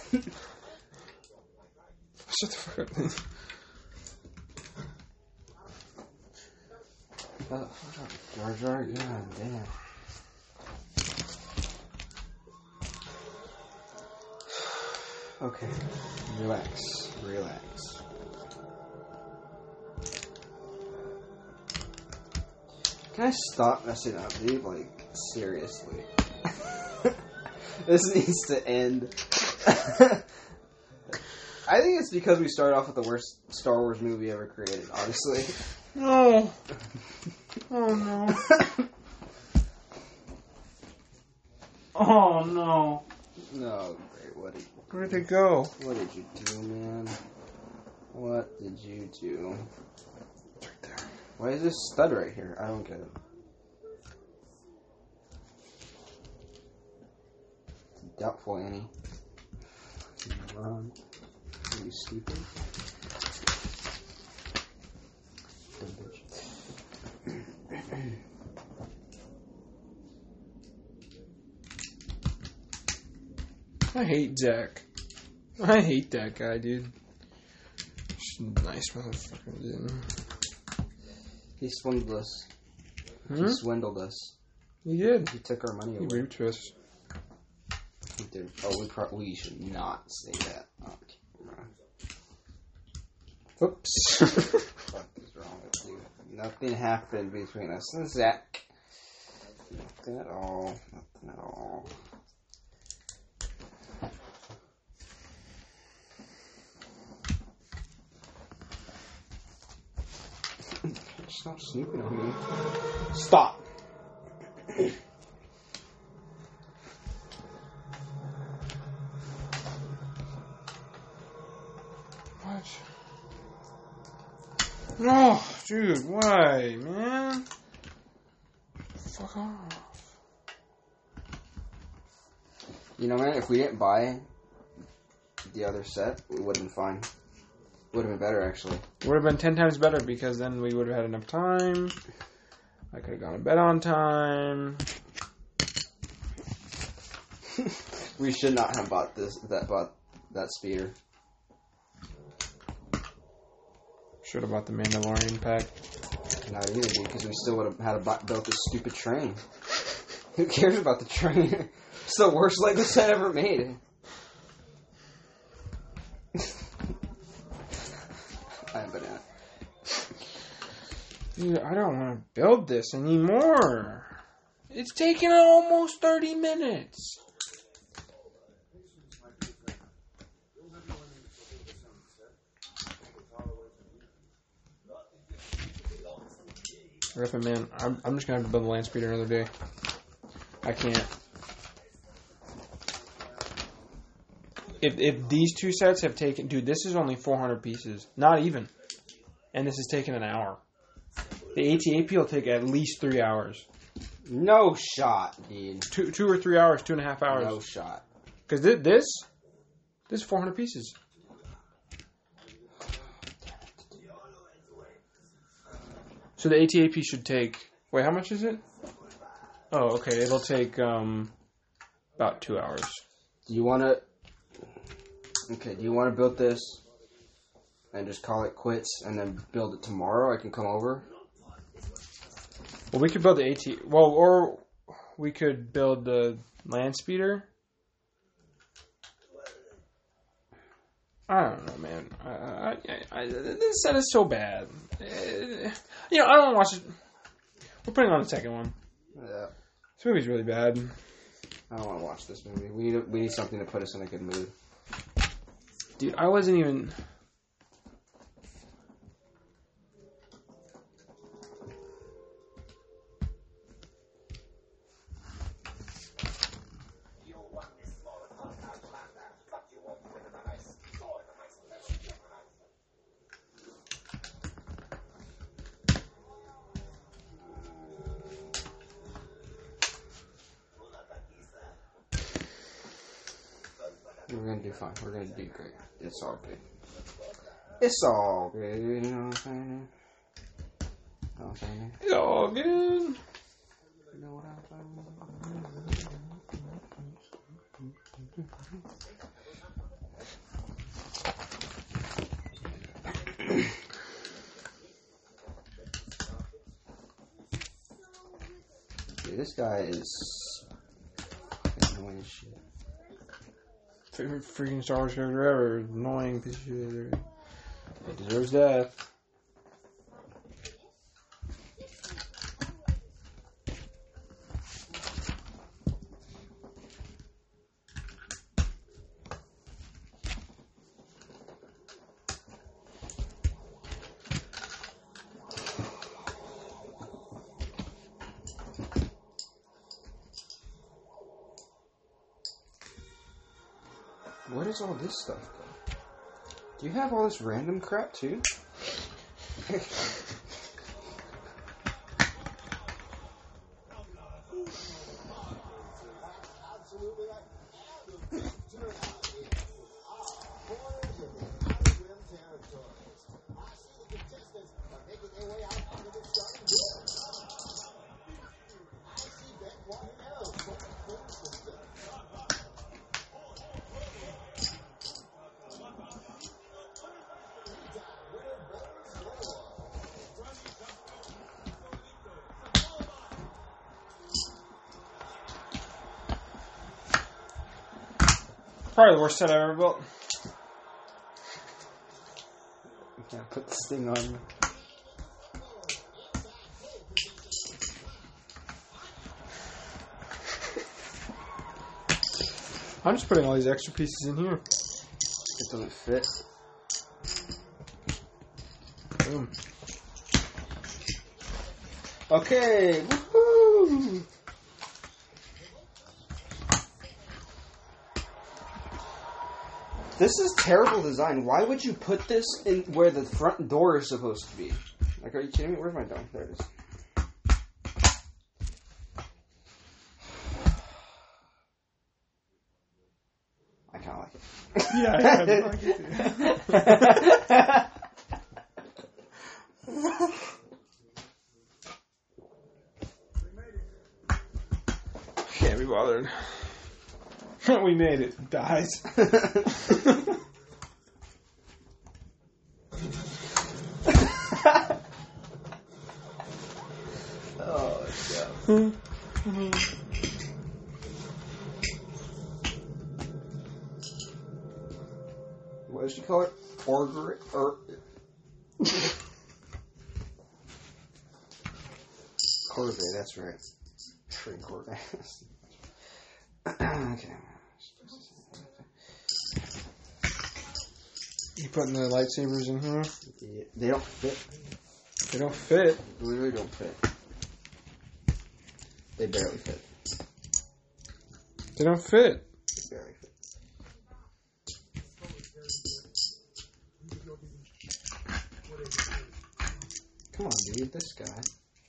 S2: Shut the fuck up.
S1: Oh, Jar Jar, god damn. Okay, relax. Can I stop messing up, dude? Like, seriously. This needs to end. I think it's because we started off with the worst Star Wars movie ever created, honestly.
S2: No. Oh, no. Oh, no.
S1: No, great.
S2: Where'd it go?
S1: What did you do, man? What did you do?
S2: It's right there.
S1: Why is this stud right here? I don't get it. Doubtful, Annie. Are you stupid? Dumb bitch.
S2: I hate Zach. I hate that guy, dude. Just a nice motherfucker, dude.
S1: He swindled us.
S2: Hmm?
S1: He swindled us.
S2: He did.
S1: He took our money
S2: He
S1: away.
S2: raped us.
S1: He did. Oh, we should not say that.
S2: Oops.
S1: What is wrong with you? Nothing happened between us and Zach. Nothing at all. Nothing at all. Stop snooping on me. Stop.
S2: What? No, dude, why, man? Fuck off.
S1: You know, man, if we didn't buy the other set, we would have been fine. Would have been better, actually.
S2: Would have been 10 times better because then we would have had enough time. I could have gone to bed on time.
S1: We should not have bought that speeder.
S2: Should have bought the Mandalorian pack.
S1: Not either, dude, because we still would have had to built this stupid train. Who cares about the train? It's the worst Lego set ever made. I'm banana.
S2: Dude, I don't want to build this anymore. It's taken almost 30 minutes. Riffin, man, I'm just gonna have to build a land speeder another day. I can't. If these two sets have taken, dude, this is only 400 pieces, not even, and this has taken an hour. The ATAP will take at least 3 hours.
S1: No shot, dude.
S2: Two or 3 hours, 2.5 hours.
S1: No shot.
S2: Because this is 400 pieces. So the ATAP should take... Wait, how much is it? Oh, okay. It'll take about 2 hours.
S1: Do you want to... Okay, do you want to build this and just call it quits and then build it tomorrow? I can come over.
S2: Well, we could build the AT... Well, or we could build the land speeder. I don't know, man. This set is so bad. You know, I don't want to watch it. We're putting on the second one.
S1: Yeah.
S2: This movie's really bad.
S1: I don't want to watch this movie. We need something to put us in a good mood.
S2: Dude, I wasn't even...
S1: We're going to do fine. We're going to do great. It's all good. It's all good. You know what I'm saying? You know what I'm saying?
S2: It's all good.
S1: You know what I'm saying? Dude, this guy is annoying as shit.
S2: Favorite freaking Star Wars character ever. Annoying piece of shit. It deserves death.
S1: Where does all this stuff go? Do you have all this random crap too?
S2: Probably the worst set I ever built.
S1: Yeah, put this thing on.
S2: I'm just putting all these extra pieces in here.
S1: It doesn't fit.
S2: Boom.
S1: Okay. Woohoo! This is terrible design. Why would you put this in where the front door is supposed to be? Like, are you kidding me? Where's my dome? There it is. I kind of like it.
S2: Yeah, I like it. Can't be bothered. We made it. Dies.
S1: Oh, yeah. What did you call it? Corvette, that's right. Tree Corvette. Okay.
S2: You putting the lightsabers in here?
S1: Yeah, they don't fit.
S2: They don't fit.
S1: They literally don't fit. They barely fit.
S2: They don't fit.
S1: They barely fit. Come on, dude, this guy.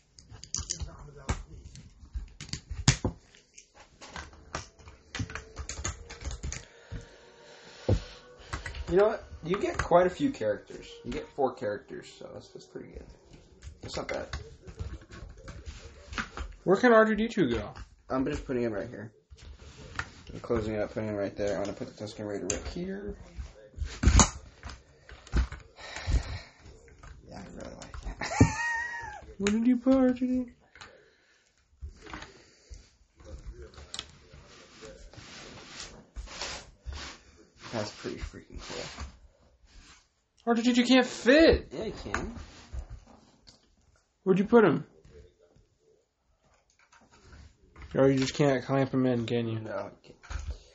S1: You know what? You get quite a few characters. You get 4 characters, so that's pretty good. That's not bad.
S2: Where can R2-D2 go?
S1: I'm just putting him right here. I'm closing it up, putting him right there. I'm going to put the Tusken Raider right here. Yeah, I really like that.
S2: Where did you put R2-D2?
S1: That's pretty freaking cool.
S2: R2-D2 can't fit.
S1: Yeah, you can.
S2: Where'd you put him? Or you just can't clamp him in, can you?
S1: No, you can't.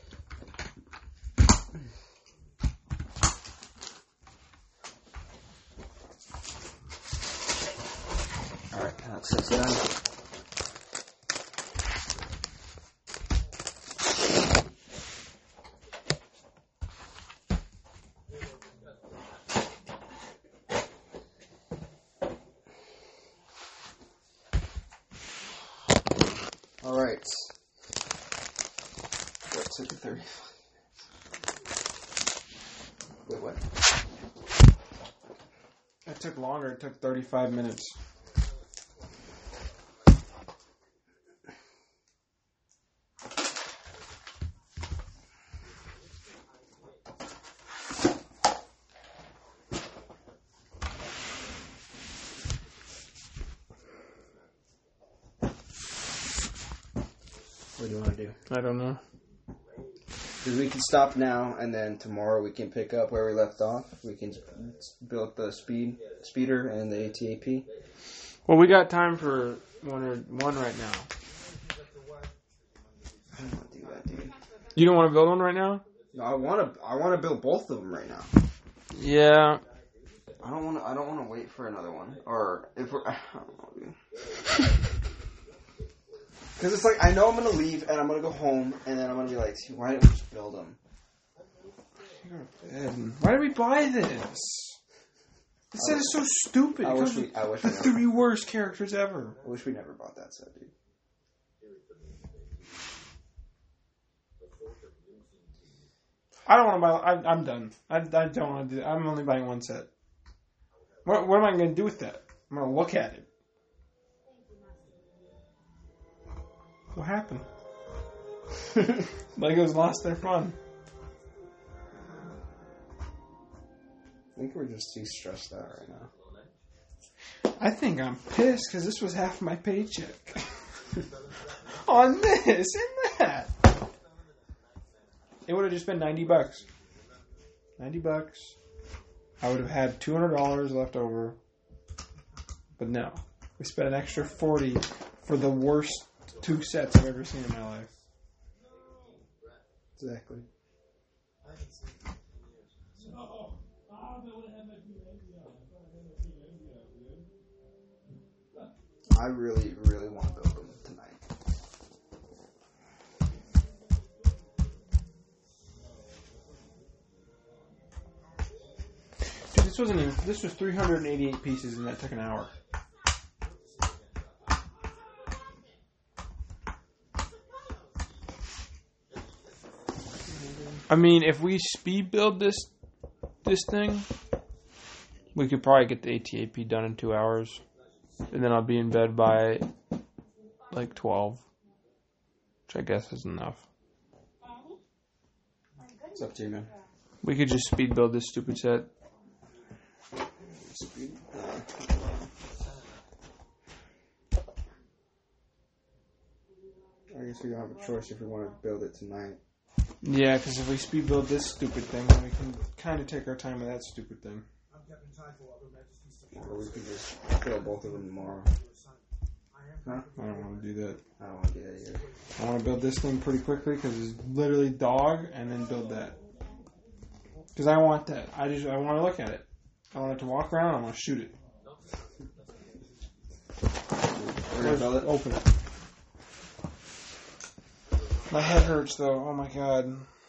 S1: Alright, that's it done. Alright. That took 35 minutes. Wait, what?
S2: It took longer. It took 35 minutes.
S1: What do you want to do?
S2: I don't know.
S1: Because we can stop now, and then tomorrow we can pick up where we left off. We can build the speeder and the ATAP.
S2: Well, we got time for one right now.
S1: I don't want to do that, dude.
S2: You don't want to build one right now?
S1: No, I want to build both of them right now.
S2: Yeah.
S1: I don't want to wait for another one. Or if we're, I don't know, dude. Because it's like, I know I'm going to leave, and I'm going to go home, and then I'm going to be like, why didn't we just build them?
S2: Why did we buy this? This set is so stupid.
S1: I wish we
S2: the
S1: never.
S2: 3 worst characters ever.
S1: I wish we never bought that set, dude.
S2: I don't want to buy. I'm done. I don't want to do that. I'm only buying one set. What am I going to do with that? I'm going to look at it. What happened? Legos lost their fun.
S1: I think we're just too stressed out right now.
S2: I think I'm pissed because this was half my paycheck. On this and that. it would have just been $90. $90. I would have had $200 left over. But no. We spent an extra $40 for the worst 2 sets I've ever seen in my life.
S1: Exactly. I really, really want to build them tonight.
S2: Dude, this was 388 pieces and that took an hour. I mean, if we speed build this thing, we could probably get the ATAP done in 2 hours. And then I'll be in bed by like 12. Which I guess is enough.
S1: It's up to you, man.
S2: We could just speed build this stupid set.
S1: I guess we don't have a choice if we want to build it tonight.
S2: Yeah, because if we speed build this stupid thing, then we can kind of take our time with that stupid thing.
S1: Or we could just build both of them tomorrow. Huh?
S2: I don't want to do that.
S1: I don't want to do that either.
S2: I want to build this thing pretty quickly because it's literally dog, and then build that. Because I want that. I want to look at it. I want it to walk around. I want to shoot it.
S1: We're gonna build it.
S2: Open it. My head hurts though. Oh my god.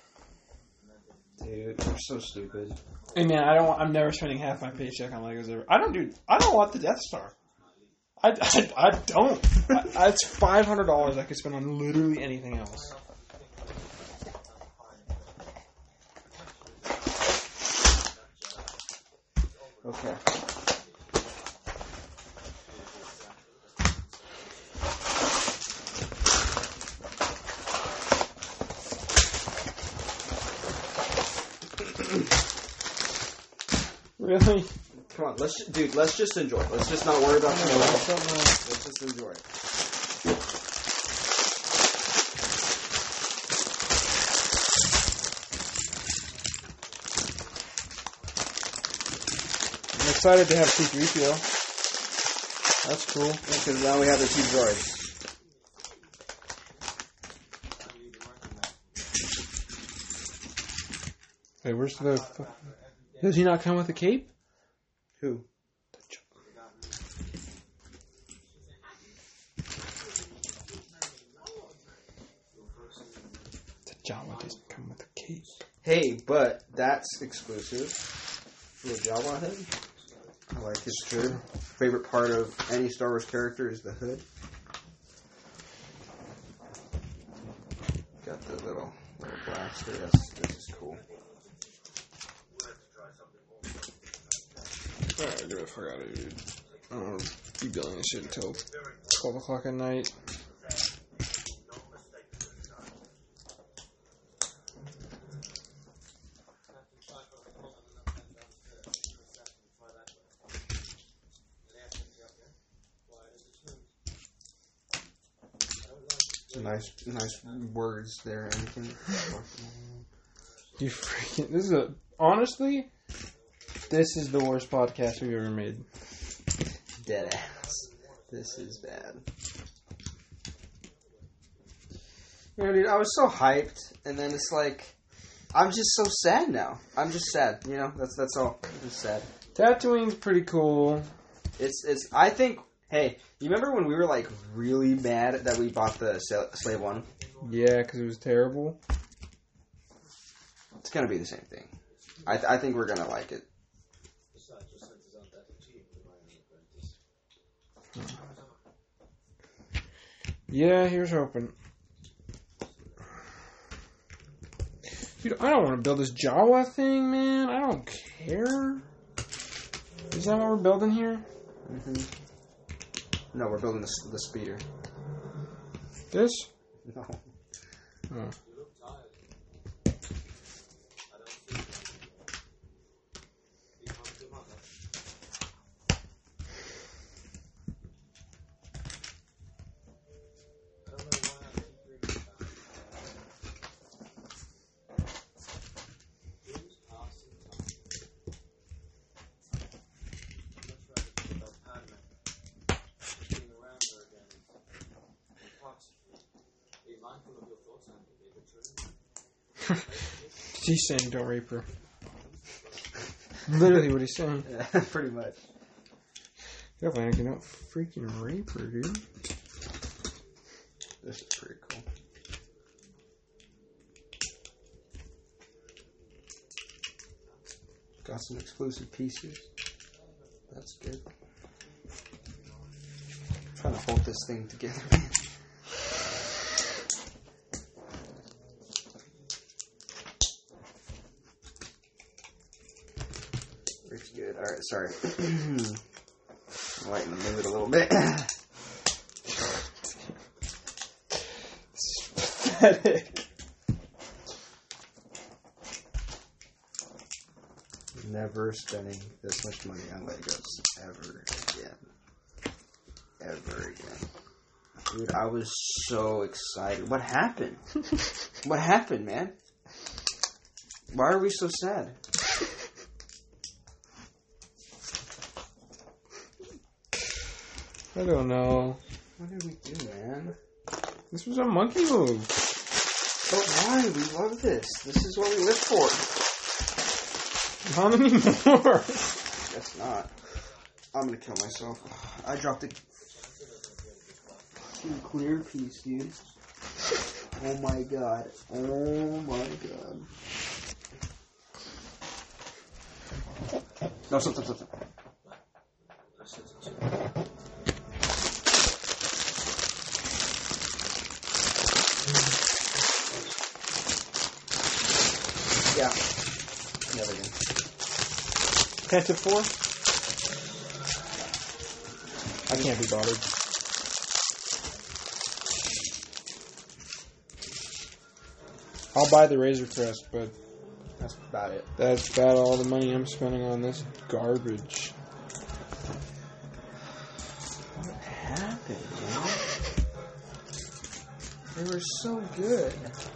S1: Dude, we're so stupid.
S2: Hey man, I'm never spending half my paycheck on Legos ever. I don't want the Death Star. I don't. It's $500 I could spend on literally anything else.
S1: Okay.
S2: Really?
S1: Come on, let's just enjoy. Let's just not worry about tomorrow. Let's just enjoy it.
S2: I'm excited to have C-3PO. That's cool.
S1: Because now we have the 2 droids.
S2: Hey, where's the... Does he not come with a cape?
S1: Who?
S2: The Jawa doesn't come with a cape.
S1: Hey, but that's exclusive to a Jawa head. I like his hood. Favorite part of any Star Wars character is the hood. Got the little blaster. This is cool.
S2: Alright, get the fuck out of here, dude. I don't want to be building this shit until 12 o'clock at night.
S1: Nice words there, anything.
S2: You freaking... Honestly, this is the worst podcast we've ever made.
S1: Dead ass. This is bad. Yeah, dude, I was so hyped, and then it's like, I'm just so sad now. I'm just sad, you know? That's all. I'm just sad.
S2: Tatooine's pretty cool.
S1: I think, hey, you remember when we were, like, really mad that we bought the Slave One?
S2: Yeah, because it was terrible.
S1: It's gonna be the same thing. I think we're gonna like it.
S2: Yeah, here's hoping. Dude, I don't want to build this Jawa thing, man. I don't care. Is that what we're building here?
S1: Mm-hmm. No, we're building the speeder.
S2: This?
S1: No.
S2: Oh. He's saying don't rape her. Literally what he's saying.
S1: Yeah, pretty much.
S2: Yeah, Anakin, don't freaking rape her, dude.
S1: This is pretty cool. Got some exclusive pieces. That's good. I'm trying to hold this thing together. Looks good. Alright, sorry. Lighten the mood a little bit. It's pathetic. Never spending this much money on Legos ever again. Ever again. Dude, I was so excited. What happened? What happened, man? Why are we so sad?
S2: I don't know.
S1: What did we do, man?
S2: This was a monkey move.
S1: But why? We love this. This is what we live for.
S2: Not anymore.
S1: Guess not. I'm gonna kill myself. I dropped a clear piece, dude. Oh my god. Oh my god. No, stop. Yeah. Never again.
S2: Penta 4? I can't be bothered. I'll buy the Razor Crest, but
S1: That's about it.
S2: that's about all the money I'm spending on this garbage.
S1: What happened, man? They were so good.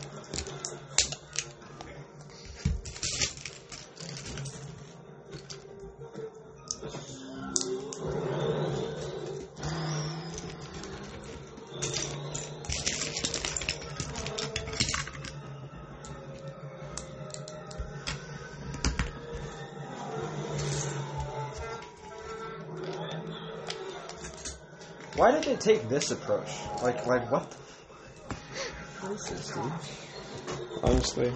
S1: Why did they take this approach? Like what the what is this, dude?
S2: Honestly.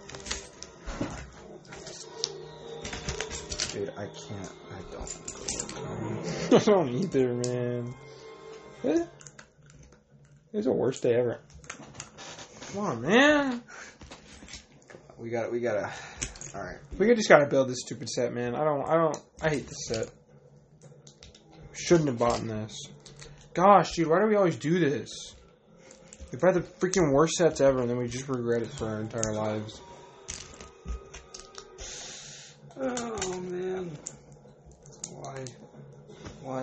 S1: Dude, I can't. I don't.
S2: I don't either, man. Eh? It's the worst day ever. Come on, man.
S1: We gotta. Alright.
S2: We just gotta build this stupid set, man. I hate this set. Shouldn't have bought this. Gosh, dude, why do we always do this? We buy the freaking worst sets ever, and then we just regret it for our entire lives.
S1: Oh man. Why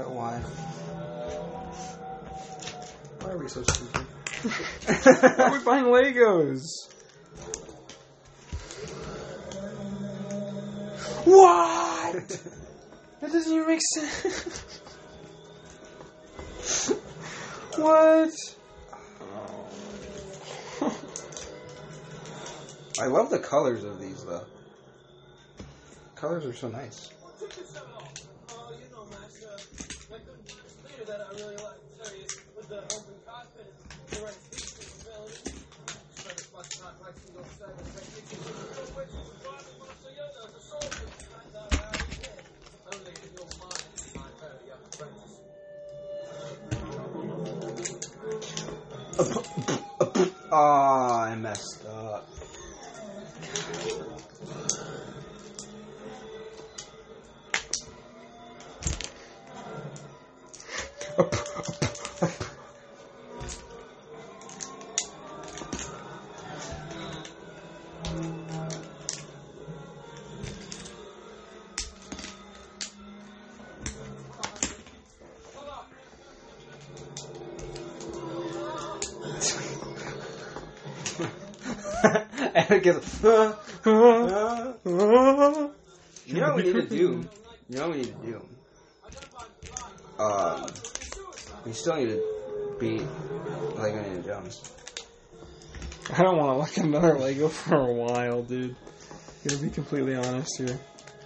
S1: are we so stupid?
S2: Why are we buying Legos? What? That doesn't even make sense. What?
S1: I love the colors of these though. Colors are so nice. Ah, I messed up. And it gets, you know what we need to do? We still need to beat Lego Indiana Jones.
S2: I don't want to look at another Lego for a while, dude. Gonna be completely honest here.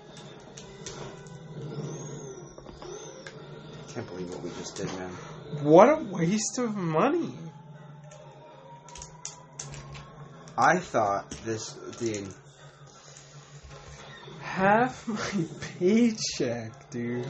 S1: I can't believe what we just did, man.
S2: What a waste of money.
S1: I thought this, dude.
S2: Half my paycheck, dude.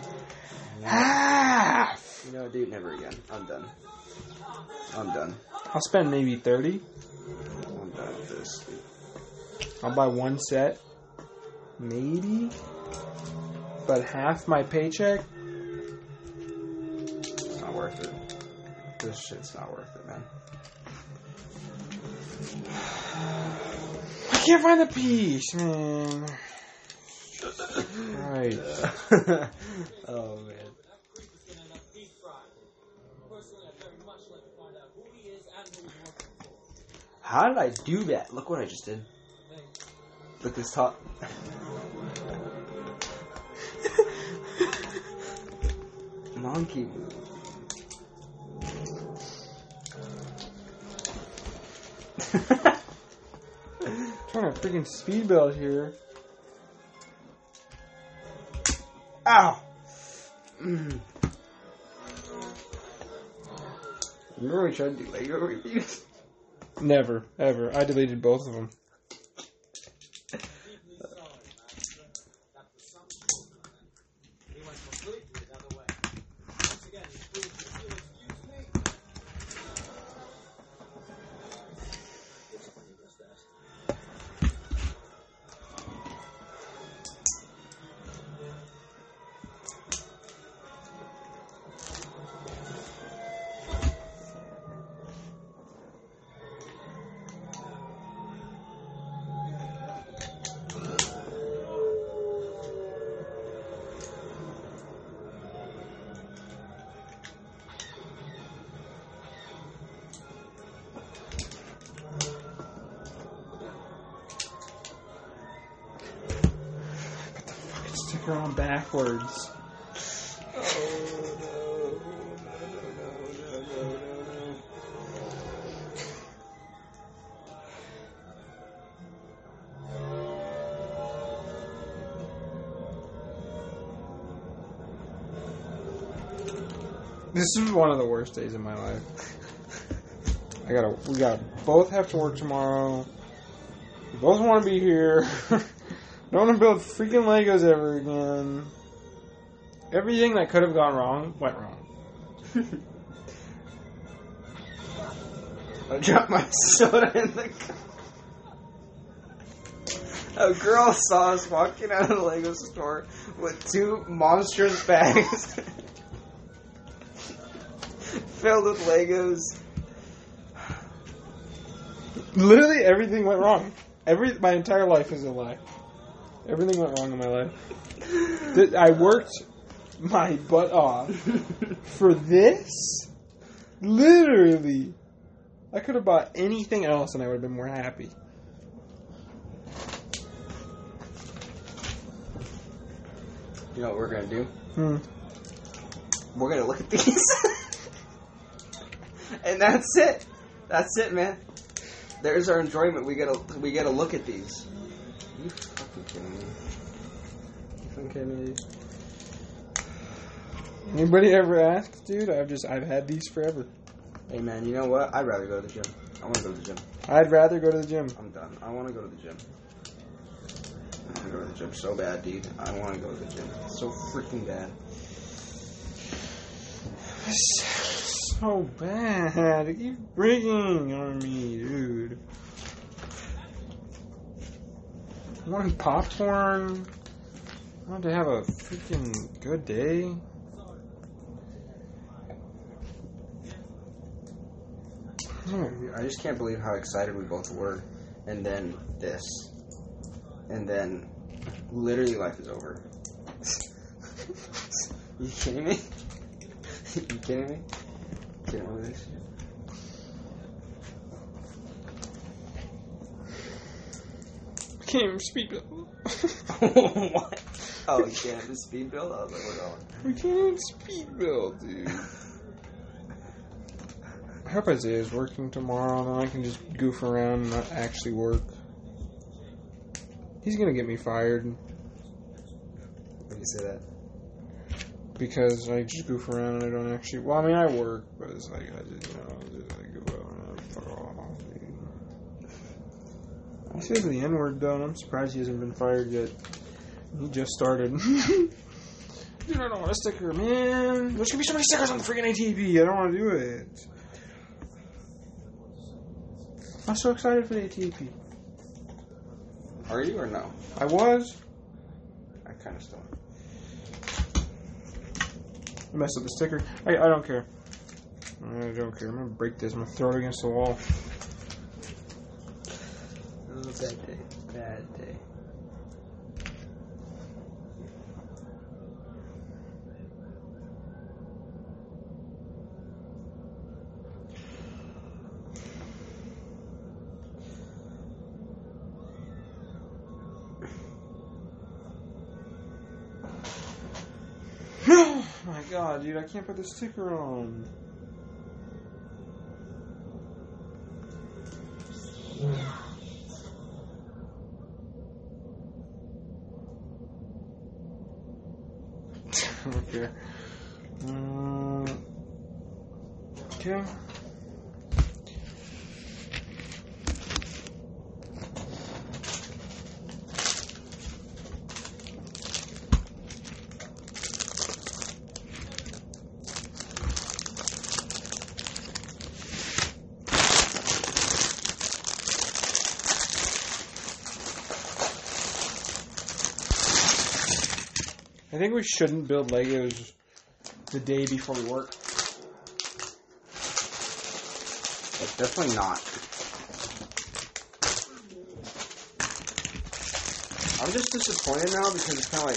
S2: Half!
S1: You know, dude, never again. I'm done. I'm done.
S2: I'll spend maybe 30.
S1: I'm done with this.
S2: I'll buy one set. Maybe. But half my paycheck?
S1: It's not worth it. This shit's not worth it, man.
S2: I can't find the piece, man. Right.
S1: Oh, man. How did I do that? Look what I just did. Look this top. Monkey move.
S2: Trying to freaking speed build here.
S1: Ow! Remember we tried to do Lego reviews?
S2: Never, ever. I deleted both of them. Sticker on backwards.
S1: Oh, no.
S2: This is one of the worst days of my life. We both have to work tomorrow. We both want to be here. Don't want to build freaking Legos ever again. Everything that could have gone wrong, went wrong.
S1: I dropped my soda in the car. A girl saw us walking out of the Lego store with two monstrous bags filled with Legos.
S2: Literally everything went wrong. My entire life is a lie. Everything went wrong in my life. I worked my butt off for this. Literally. I could have bought anything else and I would have been more happy.
S1: You know what we're gonna do? We're gonna look at these. And that's it. That's it, man. There's our enjoyment. We get a look at these. Are you fucking kidding me? You fucking kidding me?
S2: Anybody ever asked, dude? I've had these forever.
S1: Hey man, you know what? I'd rather go to the gym. I want to go to the gym.
S2: I'd rather go to the gym.
S1: I'm done. I want to go to the gym. I want to go to the gym so bad, dude. I want to go to the gym. So freaking bad.
S2: So bad. It keeps breaking on me, dude. I wanted popcorn. I wanted to have a freaking good day.
S1: I just can't believe how excited we both were. And then this. And then literally life is over. You kidding me? You kidding me? Kidding me with this shit?
S2: I can't even speed build.
S1: What? Oh, you can't have the speed build? I was like, we're going.
S2: We can't even speed build, dude. I hope Isaiah's working tomorrow, then I can just goof around and not actually work. He's gonna get me fired.
S1: Why do you say that?
S2: Because I just goof around and I don't actually... Well, I mean, I work, but it's like, I just, goof around. Fuck off, dude. He says the N-word, though, and I'm surprised he hasn't been fired yet. He just started. Dude, I don't want a sticker, man. There's gonna be so many stickers on the freaking ATV. I don't want to do it. I'm so excited for the ATP.
S1: Are you or no?
S2: I was.
S1: I kind of still.
S2: I messed up the sticker. I don't care. I don't care. I'm gonna break this. I'm gonna throw it against the wall.
S1: Oh, bad day. Bad day.
S2: Oh my god, dude, I can't put the sticker on. Okay. Okay. I think we shouldn't build Legos the day before we work.
S1: Like, definitely not. I'm just disappointed now because it's kind of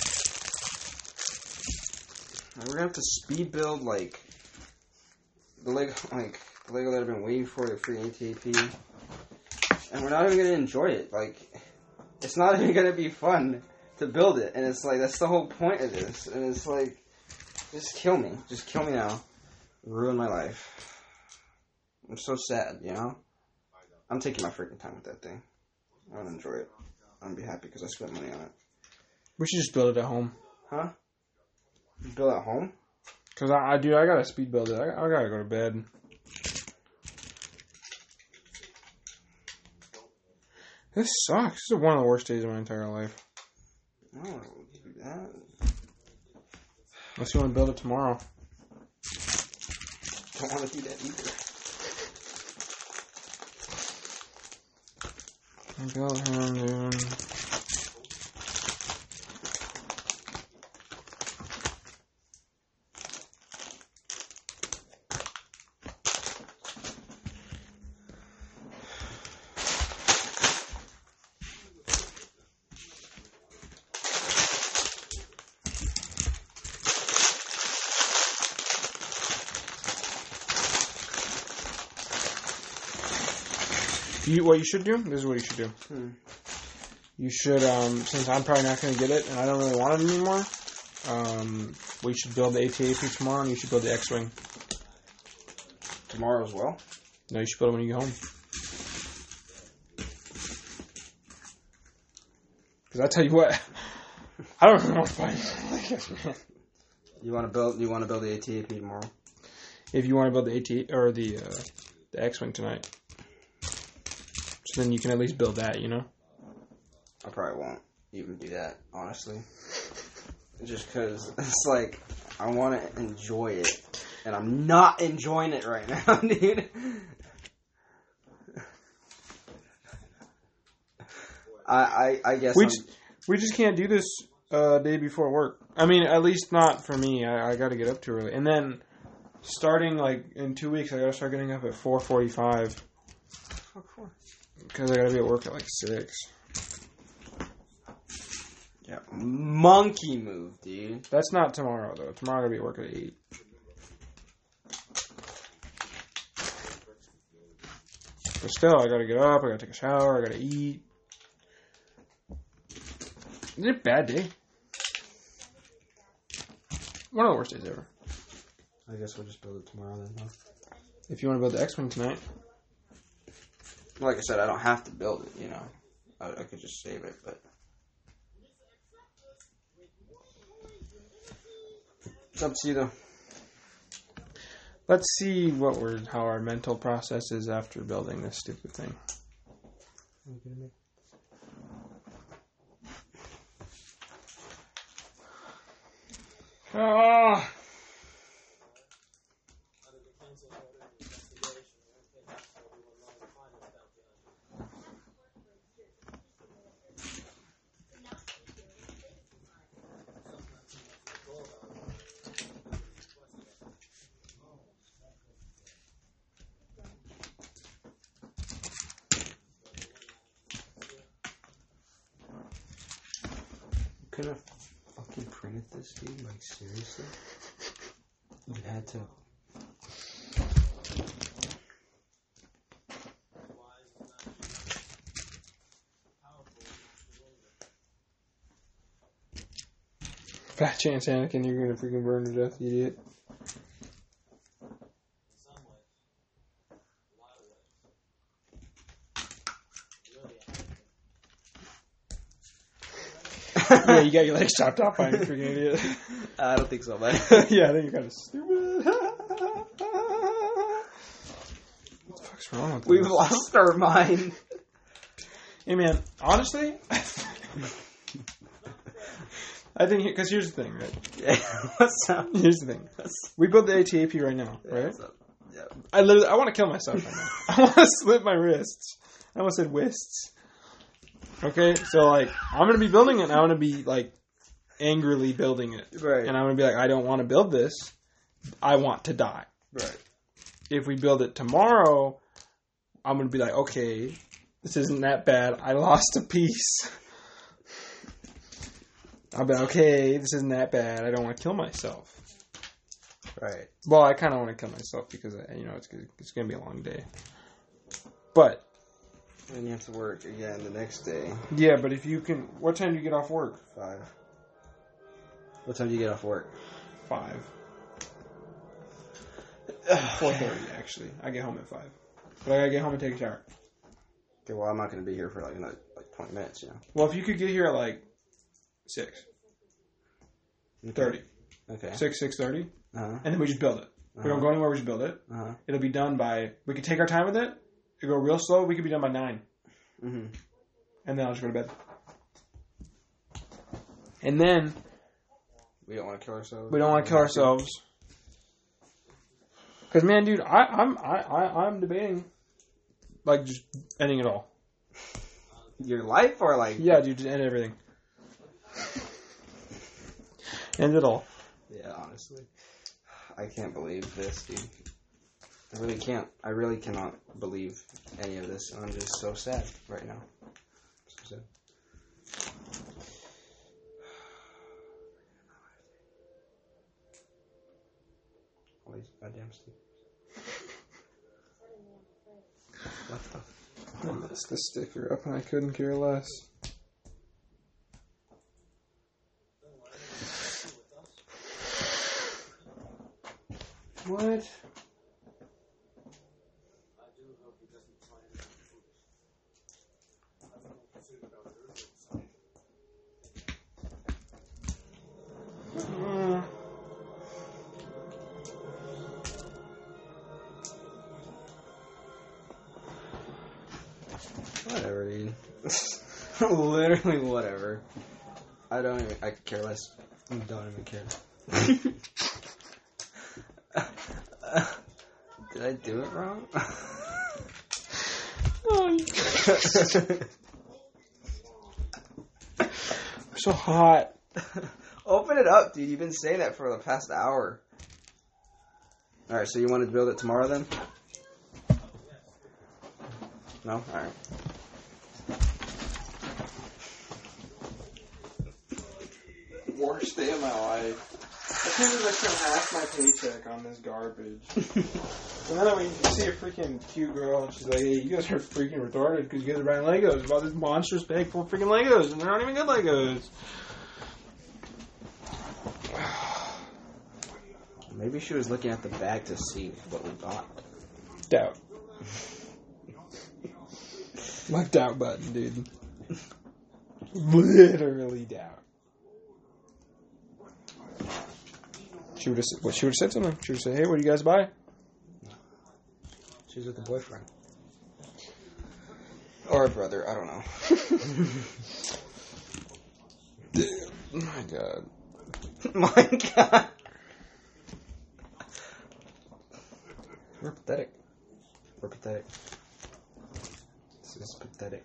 S1: like we're gonna have to speed build like the Lego that I've been waiting for, the free ATAP, and we're not even gonna enjoy it. Like, it's not even gonna be fun to build it, and it's like that's the whole point of this. And it's like, just kill me now, ruin my life. I'm so sad, you know. I'm taking my freaking time with that thing. I want to enjoy it. I'm gonna be happy because I spent money on it.
S2: We should just build it at home.
S1: Huh? Build at home?
S2: Because I gotta speed build it. I gotta go to bed. This sucks. This is one of the worst days of my entire life.
S1: I don't want to do that.
S2: Unless you want to build it tomorrow.
S1: Don't want to do that either.
S2: Go ahead, dude. What you should do? This is what you should do. You should, since I'm probably not going to get it, and I don't really want it anymore, we should build the ATAP tomorrow, and you should build the X-Wing.
S1: Tomorrow as well?
S2: No, you should build it when you get home. Because I tell you what, I don't really want to fight.
S1: You want to build the ATAP tomorrow?
S2: If you want to build the AT or the X-Wing tonight. So then you can at least build that, you know?
S1: I probably won't even do that, honestly. Just because it's like, I want to enjoy it. And I'm not enjoying it right now, dude. I guess
S2: we just can't do this day before work. I mean, at least not for me. I got to get up too early. And then starting like in 2 weeks, I got to start getting up at 4:45. Because I gotta be at work at like 6.
S1: Yeah, monkey move, dude.
S2: That's not tomorrow, though. Tomorrow I gotta be at work at 8. But still, I gotta get up, I gotta take a shower, I gotta eat. Is it a bad day? One of the worst days ever.
S1: I guess we'll just build it tomorrow then, huh?
S2: If you want to build the X-Wing tonight.
S1: Like I said, I don't have to build it, you know. I could just save it, but... It's up to you, though.
S2: Let's see how our mental process is after building this stupid thing. Ah!
S1: Could have fucking printed this, dude. Like, seriously? You had to.
S2: Fat chance, Anakin, you're gonna freaking burn to death, you idiot. Yeah, you got your legs chopped off by a freaking idiot.
S1: I don't think so, man.
S2: Yeah, I think you're kind of stupid. What the fuck's wrong with
S1: We've
S2: this?
S1: lost our mind.
S2: Hey, man, honestly, I think, because here's the thing, right?
S1: Yeah, what's up?
S2: Here's the thing. We built the AT-AP right now, right?
S1: What's up? Yeah.
S2: I want to kill myself right now. I want to slit my wrists. I almost said wists. Okay, so, like, I'm going to be building it, and I'm going to be, like, angrily building it.
S1: Right.
S2: And I'm going to be like, I don't want to build this. I want to die.
S1: Right.
S2: If we build it tomorrow, I'm going to be like, okay, this isn't that bad. I lost a piece. I'll be like, okay, this isn't that bad. I don't want to kill myself.
S1: Right.
S2: Well, I kind of want to kill myself because, you know, it's going to be a long day. But...
S1: And you have to work again the next day.
S2: Yeah, but if you can... What time do you get off work?
S1: 5. What time do you get off work?
S2: 5. 4:30, actually. I get home at 5. But I gotta get home and take a shower.
S1: Okay, well, I'm not going to be here for like another 20 minutes, you know.
S2: Well, if you could get here at like 6.
S1: Okay.
S2: 30.
S1: Okay.
S2: 6:30.
S1: Uh-huh.
S2: And then we just build it. We don't go anywhere, we just build it.
S1: Uh-huh.
S2: It'll be done by... We could take our time with it. It'll go real slow. We could be done by 9.
S1: Mm-hmm.
S2: And then I'll just go to bed. And then...
S1: We don't want to kill ourselves.
S2: We don't want to kill ourselves. Because, man, dude, I'm debating, like, just ending it all.
S1: Your life or like...
S2: Yeah, dude, just end everything. End it all.
S1: Yeah, honestly. I can't believe this, dude. I really can't. I really cannot believe any of this. And I'm just so sad right now. So sad. All these goddamn stickers. What the?
S2: I messed the sticker up and I couldn't care less. What?
S1: Whatever, dude. Literally whatever. I could care less. I don't even care. Did I do it wrong?
S2: Oh, you I'm so hot.
S1: Open it up, dude. You've been saying that for the past hour. Alright, so you want to build it tomorrow then? No? Alright.
S2: Worst day of my life. I can't believe I spent half my paycheck on this garbage. And then we see a freaking cute girl, and she's like, hey, you guys are freaking retarded because you guys are buying Legos. Bought this monstrous bag full of freaking Legos, and they're not even good Legos.
S1: Maybe she was looking at the bag to see what we bought.
S2: out. Left out button, dude. Literally doubt. She would have said something. She would have said, "Hey, what do you guys buy?"
S1: She's with a boyfriend. Or a brother, I don't know.
S2: My God.
S1: My God. We're pathetic. We're pathetic. This is pathetic.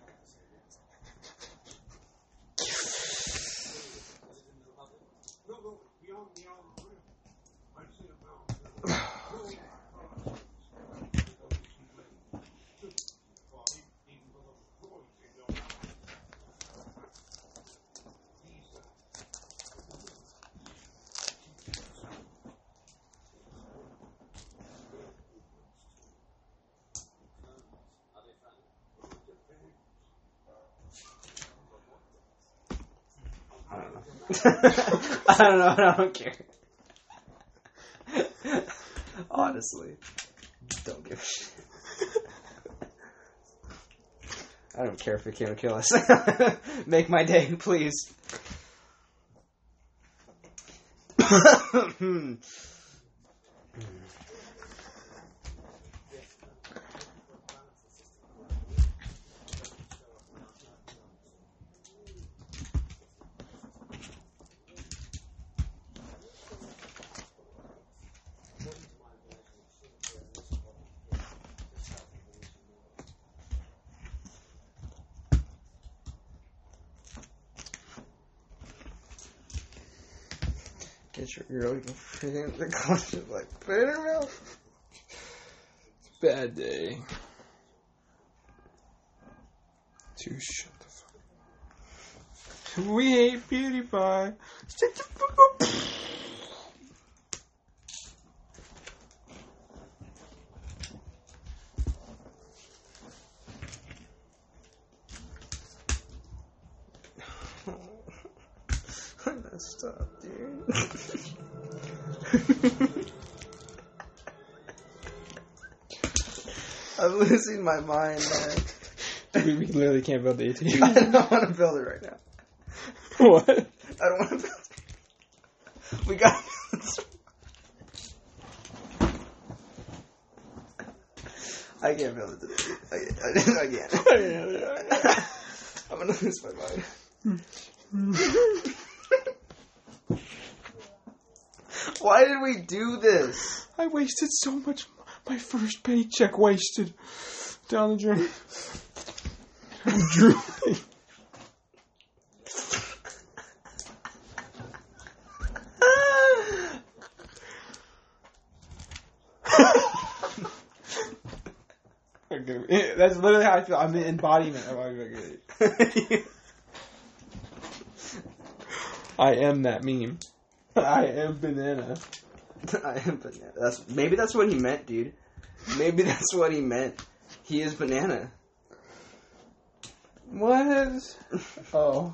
S1: I don't know, and I don't care. Honestly, don't give a shit. I don't care if you can't kill us. Make my day, please. Get your girl, you can freaking the conscience like put it in her mouth.
S2: Bad day. Dude, shut the fuck up. We hate PewDiePie. Shut the fuck up.
S1: Stop, dude. I'm losing my mind, man.
S2: Dude, we literally can't build the ATV.
S1: I don't want to build it right now.
S2: What?
S1: I don't want to build it. We got to I can't build it today. I can't. I'm going to lose my mind. Why did we do this?
S2: I wasted so much. My first paycheck wasted down the drain. I'm drooling. Okay, that's literally how I feel. I'm the embodiment of ugly. I am that meme. I am banana.
S1: I am banana. Maybe that's what he meant, dude. Maybe that's what he meant. He is banana.
S2: What? Oh.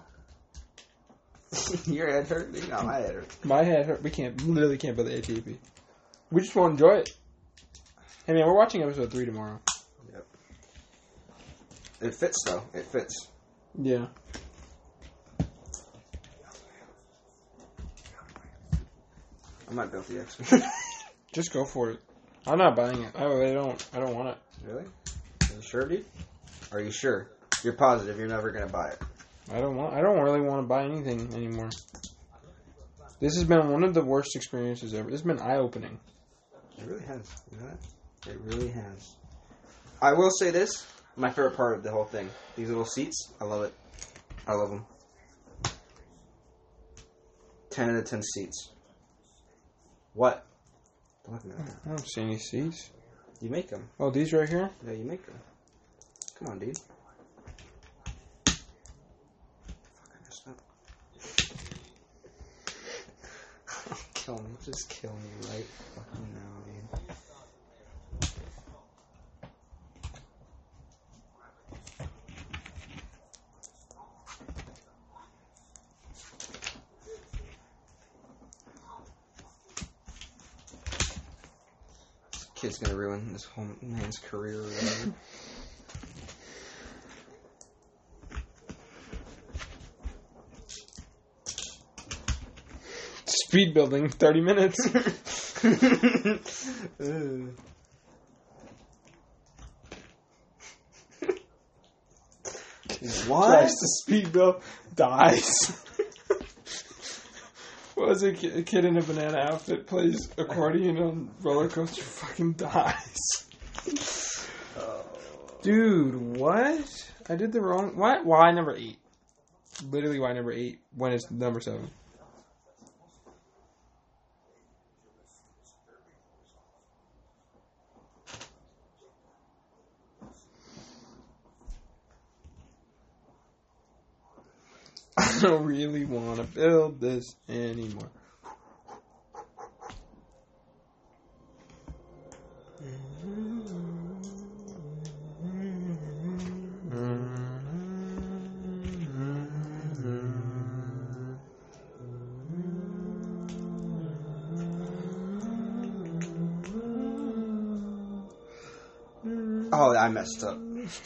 S1: Your head hurt me? No, my head hurt.
S2: My head hurt. We literally can't build the ATP. We just won't enjoy it. Hey man, we're watching episode 3 tomorrow.
S1: Yep. It fits though. It fits.
S2: Yeah.
S1: I might build the X-Men.
S2: Just go for it. I'm not buying it. I don't want it.
S1: Really? Are you sure, dude? Are you sure? You're positive you're never gonna buy it?
S2: I don't really want to buy anything anymore. This has been one of the worst experiences ever. This has been eye-opening.
S1: It really has. You know that? It really has. I will say this. My favorite part of the whole thing. These little seats. I love it. I love them. 10 out of 10 seats. What? Don't look at me like that.
S2: I don't see any seats.
S1: You make them.
S2: Oh, these right here?
S1: Yeah, you make them. Come on, dude. Fuck, I messed up. Kill me. Just kill me right fucking now, dude. kid's gonna ruin this whole man's career or whatever.
S2: Speed building, 30 minutes.
S1: What?
S2: Tries to speed build, dies. What was it? A kid in a banana outfit plays accordion on roller coaster, fucking dies. Dude, what? I did the wrong. What? Why number 8? Literally, why number 8 when it's number 7? I don't really want to build this anymore.
S1: Oh, I messed up.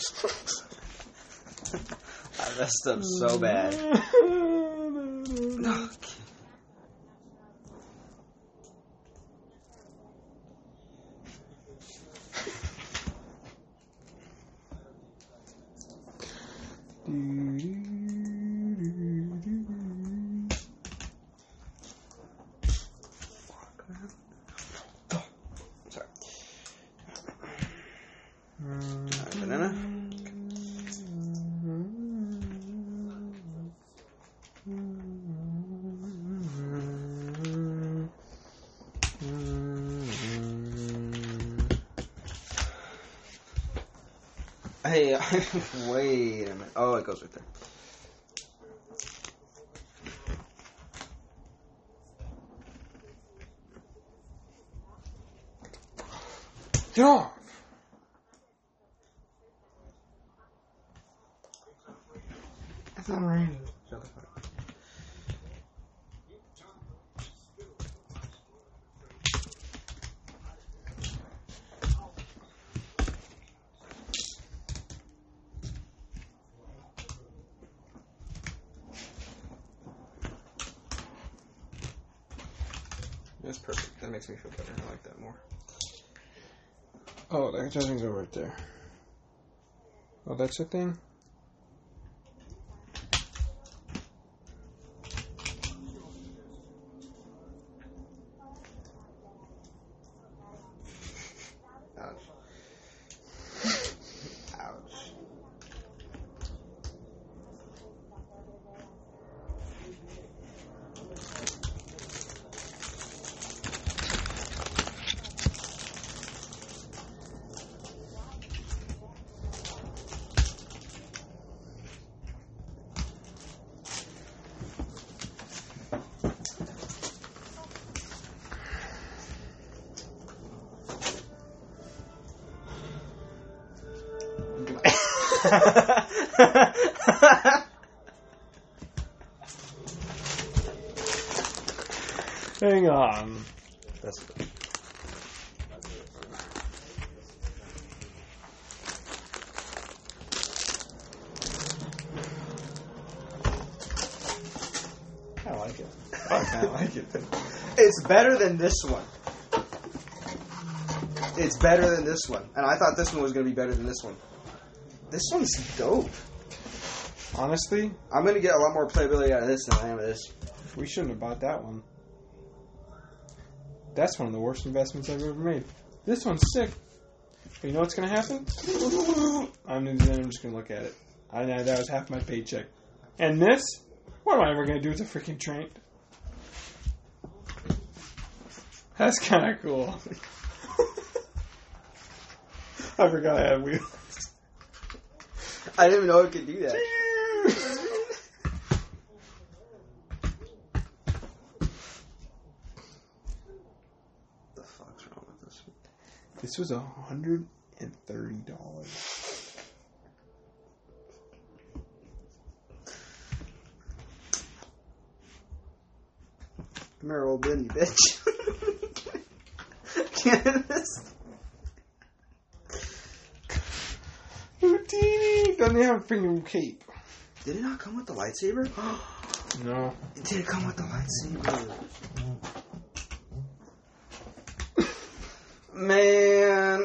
S1: I messed up so bad. Sorry. Banana. Hey, wait a minute. Oh, it goes right there.
S2: Get off!
S1: That's not right. Shut the fuck up. That's perfect. That makes me feel better. I like that more.
S2: Oh, that doesn't go right there. Oh, that's a thing?
S1: Ouch. Ouch.
S2: Hang on.
S1: That's good. I like it. I kind of like it. It's better than this one. It's better than this one. And I thought this one was going to be better than this one. This one's dope.
S2: Honestly,
S1: I'm going to get a lot more playability out of this than I am of this.
S2: we shouldn't have bought that one. That's one of the worst investments I've ever made. This one's sick. But you know what's going to happen? I'm just going to look at it. I know that was half my paycheck. And this? What am I ever going to do with a freaking train? That's kind of cool. I forgot I had wheels.
S1: I didn't even know it could do that. The fuck's wrong with this?
S2: This was $130.
S1: Come here, old Benny, bitch. Cannabis.
S2: Doesn't he have a freaking cape?
S1: Did it not come with the lightsaber?
S2: No.
S1: Did it come with the lightsaber? Man.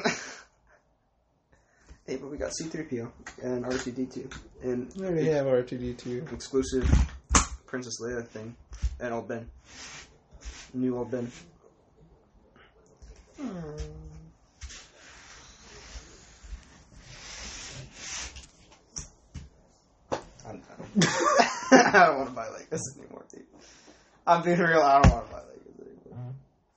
S1: Hey, but we got C-3PO and R2-D2 and
S2: Yeah, we have R2-D2.
S1: exclusive Princess Leia thing and Old Ben. New Old Ben. I'm done. I don't want to buy Legos anymore, dude. I'm being real. I don't want to buy Legos anymore.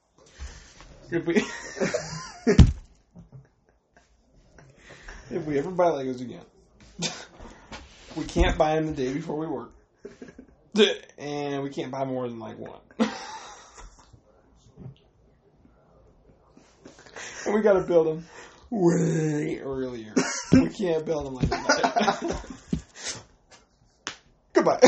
S2: If we ever buy Legos again, we can't buy them the day before we work, and we can't buy more than like one. And we gotta build them way earlier. We can't build them like that. Goodbye.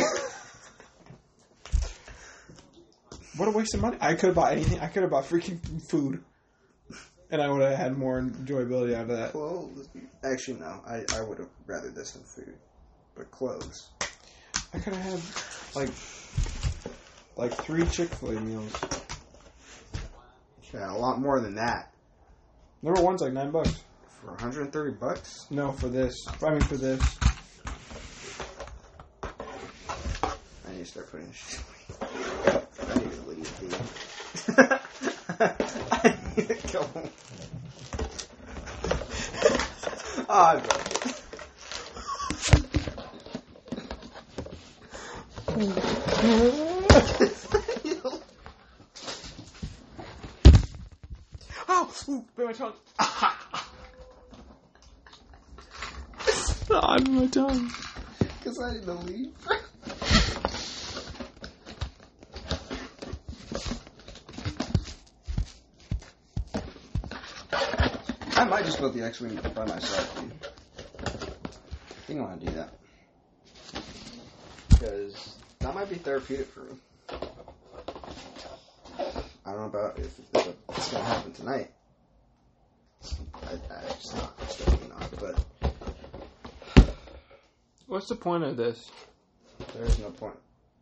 S2: What a waste of money. I could have bought anything. I could have bought freaking food. And I would have had more enjoyability out of that.
S1: Clothes? Actually, no. I would have rather this than food. But clothes.
S2: I could have had, like 3 Chick-fil-A meals.
S1: Yeah, a lot more than that.
S2: Number one's like $9.
S1: For $130?
S2: No, for this. I mean, for this.
S1: I need to start putting shit away. I need to leave, dude. I need to go home. Oh, I broke it.
S2: Ow! Ooh, bit my tongue. I bit my tongue.
S1: Because I need to leave. I might just build the X-Wing by myself, dude. I think I want to do that. Because that might be therapeutic for me. I don't know about if it's going to happen tonight. It's definitely not, but
S2: What's the point of this?
S1: there is no point.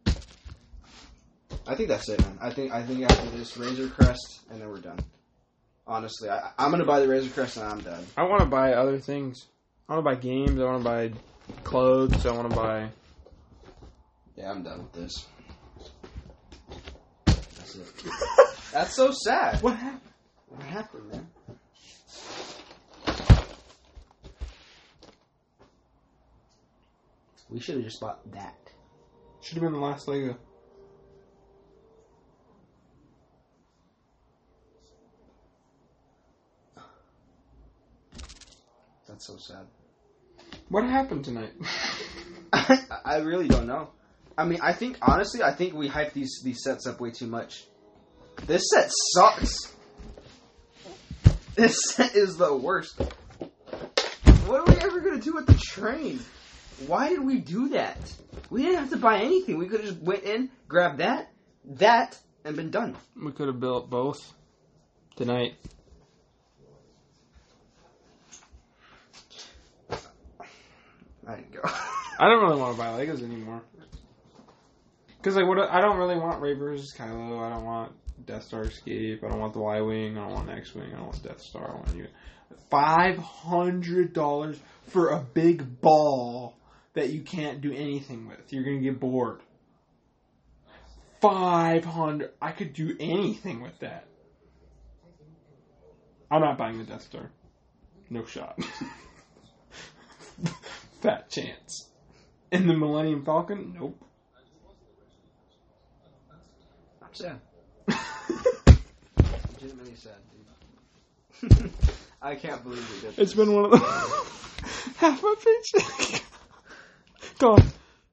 S1: I think that's it, man. I think after this, Razor Crest, and then we're done. Honestly, I'm going to buy the Razor Crest and I'm done.
S2: I want to buy other things. I want to buy games. I want to buy clothes. I want to buy...
S1: Yeah, I'm done with this. That's it. That's so sad.
S2: What happened?
S1: What happened, man? We should have just bought that.
S2: Should have been the last Lego.
S1: That's so sad.
S2: What happened tonight?
S1: I really don't know. I mean, honestly, I think we hyped these sets up way too much. This set sucks. This set is the worst. What are we ever going to do with the train? Why did we do that? We didn't have to buy anything. We could have just went in, grabbed that, and been done.
S2: We could have built both tonight.
S1: I didn't go.
S2: I don't really want to buy Legos anymore. Because, I don't really want Rey vs. Kylo. I don't want Death Star Escape. I don't want the Y-Wing. I don't want X-Wing. I don't want Death Star. I want you. $500 for a big ball that you can't do anything with. You're going to get bored. $500. I could do anything with that. I'm not buying the Death Star. No shot. Fat chance. And the Millennium Falcon? Nope.
S1: I'm sad. Legitimately sad, dude. I can't believe we did this.
S2: It's been one of the... half my paycheck. Gone.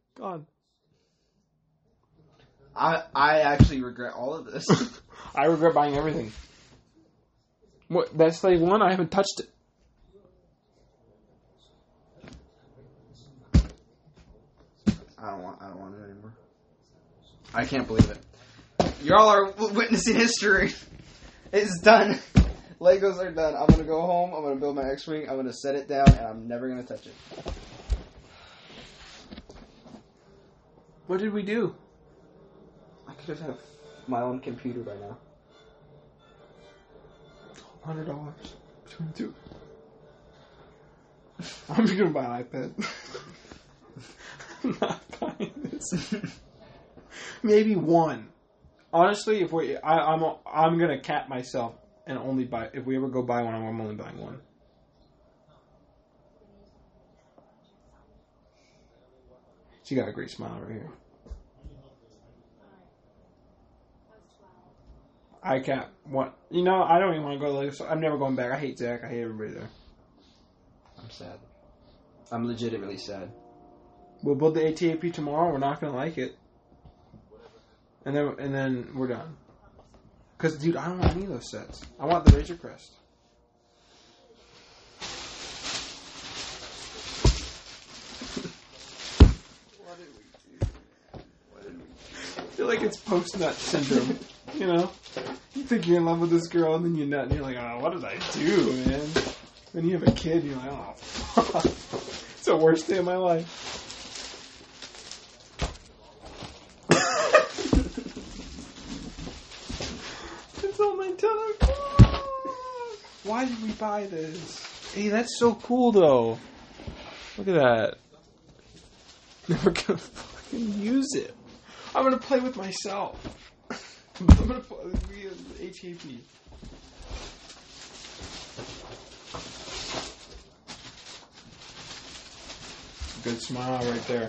S1: I actually regret all of this.
S2: I regret buying everything. What? That's Slave 1? I haven't touched it.
S1: I don't want it anymore. I can't believe it. Y'all are witnessing history. It's done. Legos are done. I'm gonna go home. I'm gonna build my X-Wing. I'm gonna set it down, and I'm never gonna touch it.
S2: What did we do?
S1: I could have had my own computer by now.
S2: $100 between the two. I'm just gonna buy an iPad. I'm not buying this. Maybe one. Honestly, if I'm gonna cap myself and only buy. If we ever go buy one, I'm only buying one. She got a great smile right here. I can't. What? You know, I don't even want to go to Lagos. I'm never going back. I hate Zach. I hate everybody there.
S1: I'm sad. I'm legitimately sad.
S2: We'll build the ATAP tomorrow. We're not going to like it. And then we're done. Because, dude, I don't want any of those sets. I want the Razor Crest. What did we do? I feel like it's post-nut syndrome. You know? You think you're in love with this girl, and then you nut, and you're like, oh, what did I do, man? Then you have a kid, and you're like, oh, fuck. It's the worst day of my life. It's only 10 o'clock. Why did we buy this? Hey, that's so cool, though. Look at that. Never gonna fucking use it. I'm gonna play with myself. I'm gonna play with HAP. Good smile right there.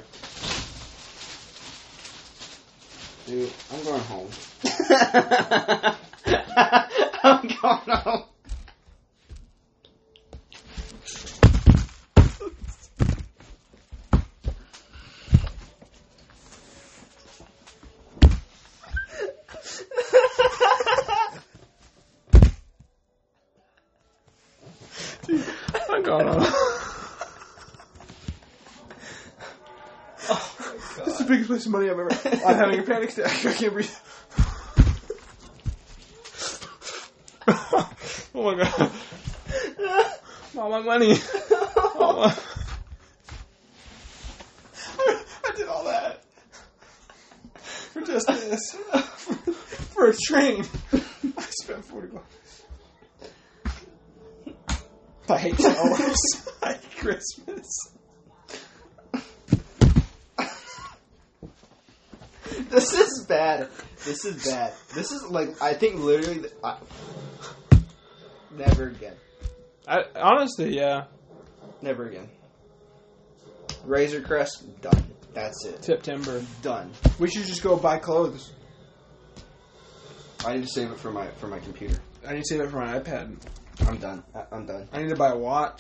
S1: Dude, I'm going home. I'm going home.
S2: I'm going home. This is the biggest waste of money I've ever. I'm having a panic attack. I can't breathe. Oh my god. All my money. I did all that. For just this. For a train. I spent $40. I hate flowers. I hate Christmas.
S1: This is bad. This is bad. This is like, I think literally, never again.
S2: Honestly, yeah.
S1: Never again. Razor Crest, done. That's it.
S2: September.
S1: Done.
S2: We should just go buy clothes.
S1: I need to save it for my computer.
S2: I need to save it for my iPad.
S1: I'm done. I'm done.
S2: I need to buy a watch.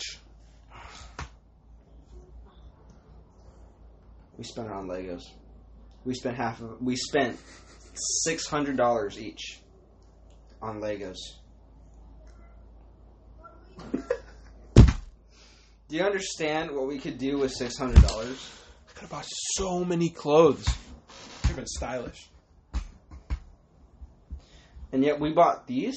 S1: We spent it on Legos. We spent $600 each on Legos. Do you understand what we could do with $600?
S2: I could have bought so many clothes. Could have been stylish.
S1: And yet we bought these?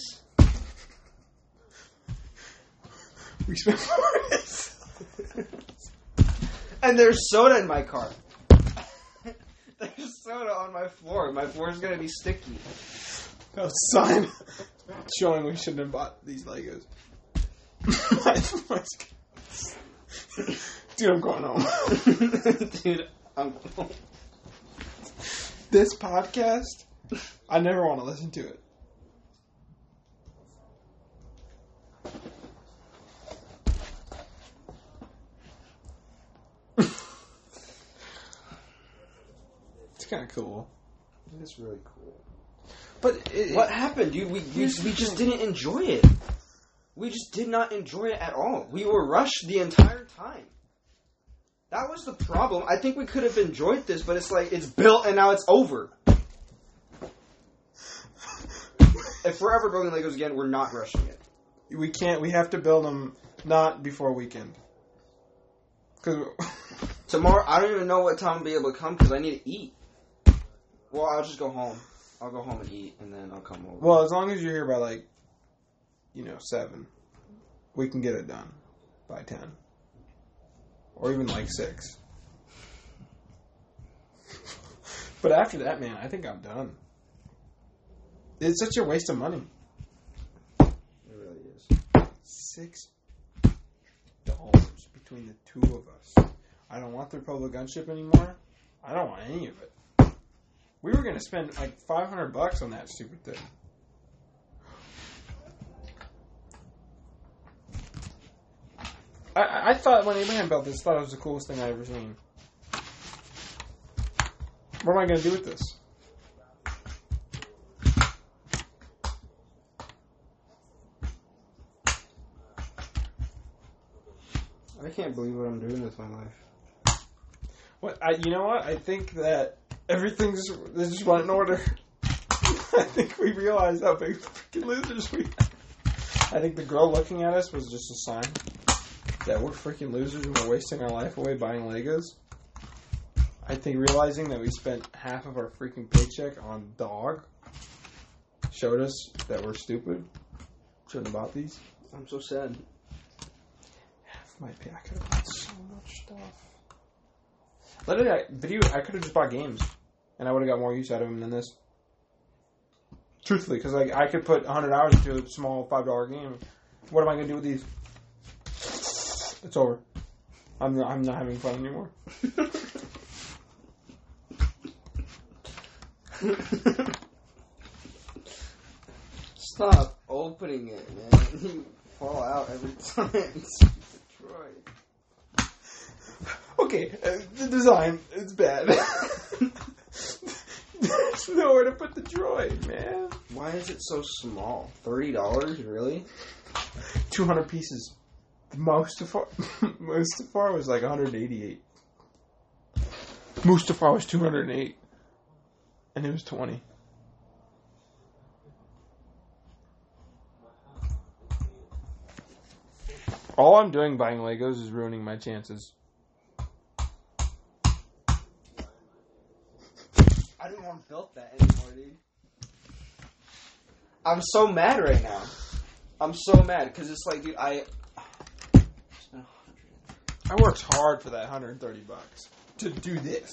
S2: We spent more.
S1: And there's soda in my car. There's soda on my floor. My floor's gonna be sticky.
S2: That was a sign showing we shouldn't have bought these Legos. Dude, I'm going home.
S1: Dude, I'm going home.
S2: This podcast, I never want to listen to it. It's kind of cool.
S1: It is really cool.
S2: But
S1: what happened, dude? We just didn't enjoy it. We just did not enjoy it at all. We were rushed the entire time. That was the problem. I think we could have enjoyed this, but it's like, it's built and now it's over. If we're ever building Legos again, we're not rushing it.
S2: We can't. We have to build them not before weekend. Because
S1: tomorrow, I don't even know what time I'll be able to come because I need to eat. Well, I'll just go home. I'll go home and eat, and then I'll come over.
S2: Well, as long as you're here by 7, we can get it done by 10. Or even 6. But after that, man, I think I'm done. It's such a waste of money.
S1: It really is.
S2: $6 between the two of us. I don't want the Republic gunship anymore. I don't want any of it. We were going to spend like $500 on that stupid thing. I thought when Abraham built this, I thought it was the coolest thing I ever seen. What am I going to do with this?
S1: I can't believe what I'm doing with my life.
S2: You know what? I think that everything's just went in order. I think we realized how big the freaking losers we are. I think the girl looking at us was just a sign that we're freaking losers and we're wasting our life away buying Legos. I think realizing that we spent half of our freaking paycheck on dog showed us that we're stupid. Shouldn't have bought these.
S1: I'm so sad.
S2: Half my pay. I could have bought so much stuff. Literally, I could have just bought games, and I would have got more use out of them than this. Truthfully, because I could put 100 hours into a small $5 game. What am I going to do with these? It's over. I'm not having fun anymore.
S1: Stop opening it, man. You fall out every time. Troy.
S2: Okay, the design is bad. There's nowhere to put the droid, man.
S1: Why is it so small? $30? Really?
S2: 200 pieces. Mustafar was like 188. Mustafar was 208. And it was 20. All I'm doing buying Legos is ruining my chances.
S1: I didn't want to build that anymore, dude. I'm so mad right now. I'm so mad because it's like, dude, I
S2: worked hard for that $130 to do this.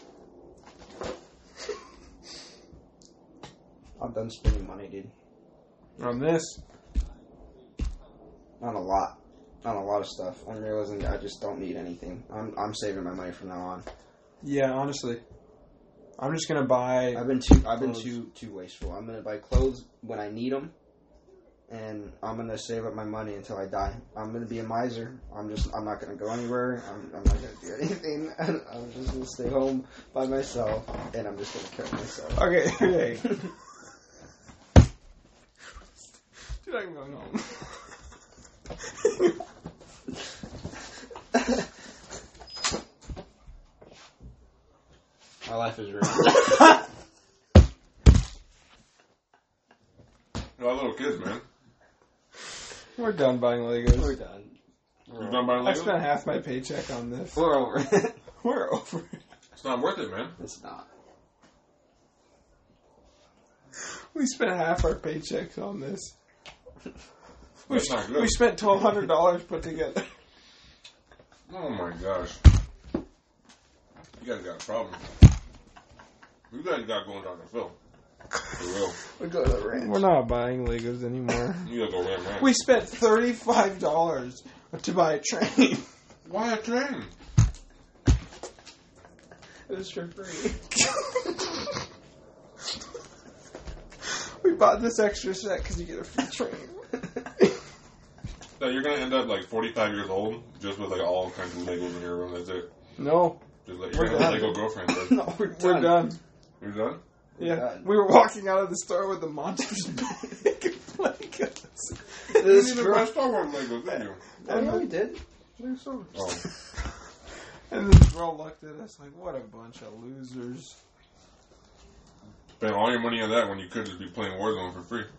S1: I'm done spending money, dude.
S2: On this?
S1: On a lot of stuff. I'm realizing I just don't need anything. I'm saving my money from now on.
S2: Yeah, honestly. I'm just gonna buy.
S1: I've been too wasteful. I'm gonna buy clothes when I need them, and I'm gonna save up my money until I die. I'm gonna be a miser. I'm not gonna go anywhere. I'm not gonna do anything. I'm just gonna stay home by myself, and I'm just gonna kill myself.
S2: Okay. Dude, I'm going home.
S1: My life is ruined.
S3: We're all little kids, man.
S2: We're done buying Legos.
S1: We're done.
S3: You're done buying Legos?
S2: I spent half my paycheck on this.
S1: We're over it.
S2: We're over it.
S3: It's not worth it, man.
S1: It's not.
S2: We spent half our paychecks on this.
S3: That's not good.
S2: We spent $1,200 put together.
S3: Oh my gosh. You guys got a problem. You guys got going down the field. For real.
S1: We're going to the ranch.
S2: We're not buying Legos anymore.
S3: You gotta go ram.
S2: We spent $35 to buy a train.
S3: Why a train?
S1: It was for free.
S2: We bought this extra set because you get a free train.
S3: So you're gonna end up like 45 years old just with like all kinds of Legos in your room. That's it.
S2: No.
S3: Just like you're gonna have a Lego girlfriend. Right?
S1: No, we're done.
S3: You're done?
S2: Yeah.
S1: done.
S2: We were walking out of the store with the monsters making Legos.
S3: You didn't even buy Star Wars Legos, did you?
S1: Oh, yeah, we did.
S3: Oh.
S2: And this girl looked at us like, what a bunch of losers.
S3: Spend all your money on that when you could just be playing Warzone for free.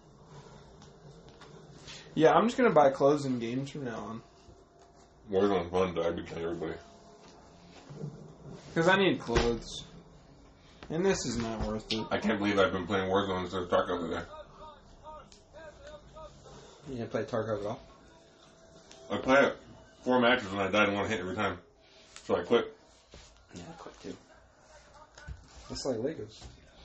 S2: Yeah, I'm just going to buy clothes and games from now on.
S3: Warzone's fun, but I'd be telling everybody.
S2: Because I need clothes. And this is not worth it.
S3: I can't believe I've been playing Warzone instead of Tarkov today.
S1: You didn't play Tarkov at all?
S3: I played it 4 matches and I died in one hit every time. So I quit.
S1: Yeah, I quit too. It's like Legos.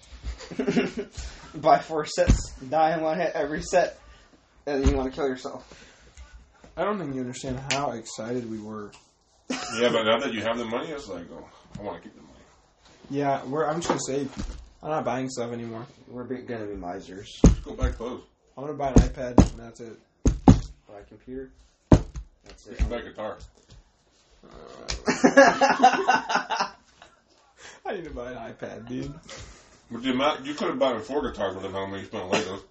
S1: Buy 4 sets, die in one hit every set, and then you want to kill yourself.
S2: I don't think you understand how excited we were.
S3: Yeah, but now that you have the money, it's like, oh, I want to keep the money.
S2: Yeah, I'm just gonna save. I'm not buying stuff anymore.
S1: We're gonna be misers.
S3: Just go buy clothes.
S2: I'm gonna buy an iPad, and that's it.
S1: Buy a computer. That's
S3: You
S1: it.
S3: should buy a guitar.
S2: I need to buy an iPad, dude.
S3: With the amount, you could have bought 4 guitars with the amount of money you spent on Legos.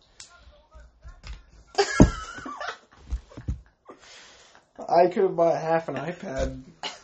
S2: I could have bought half an iPad.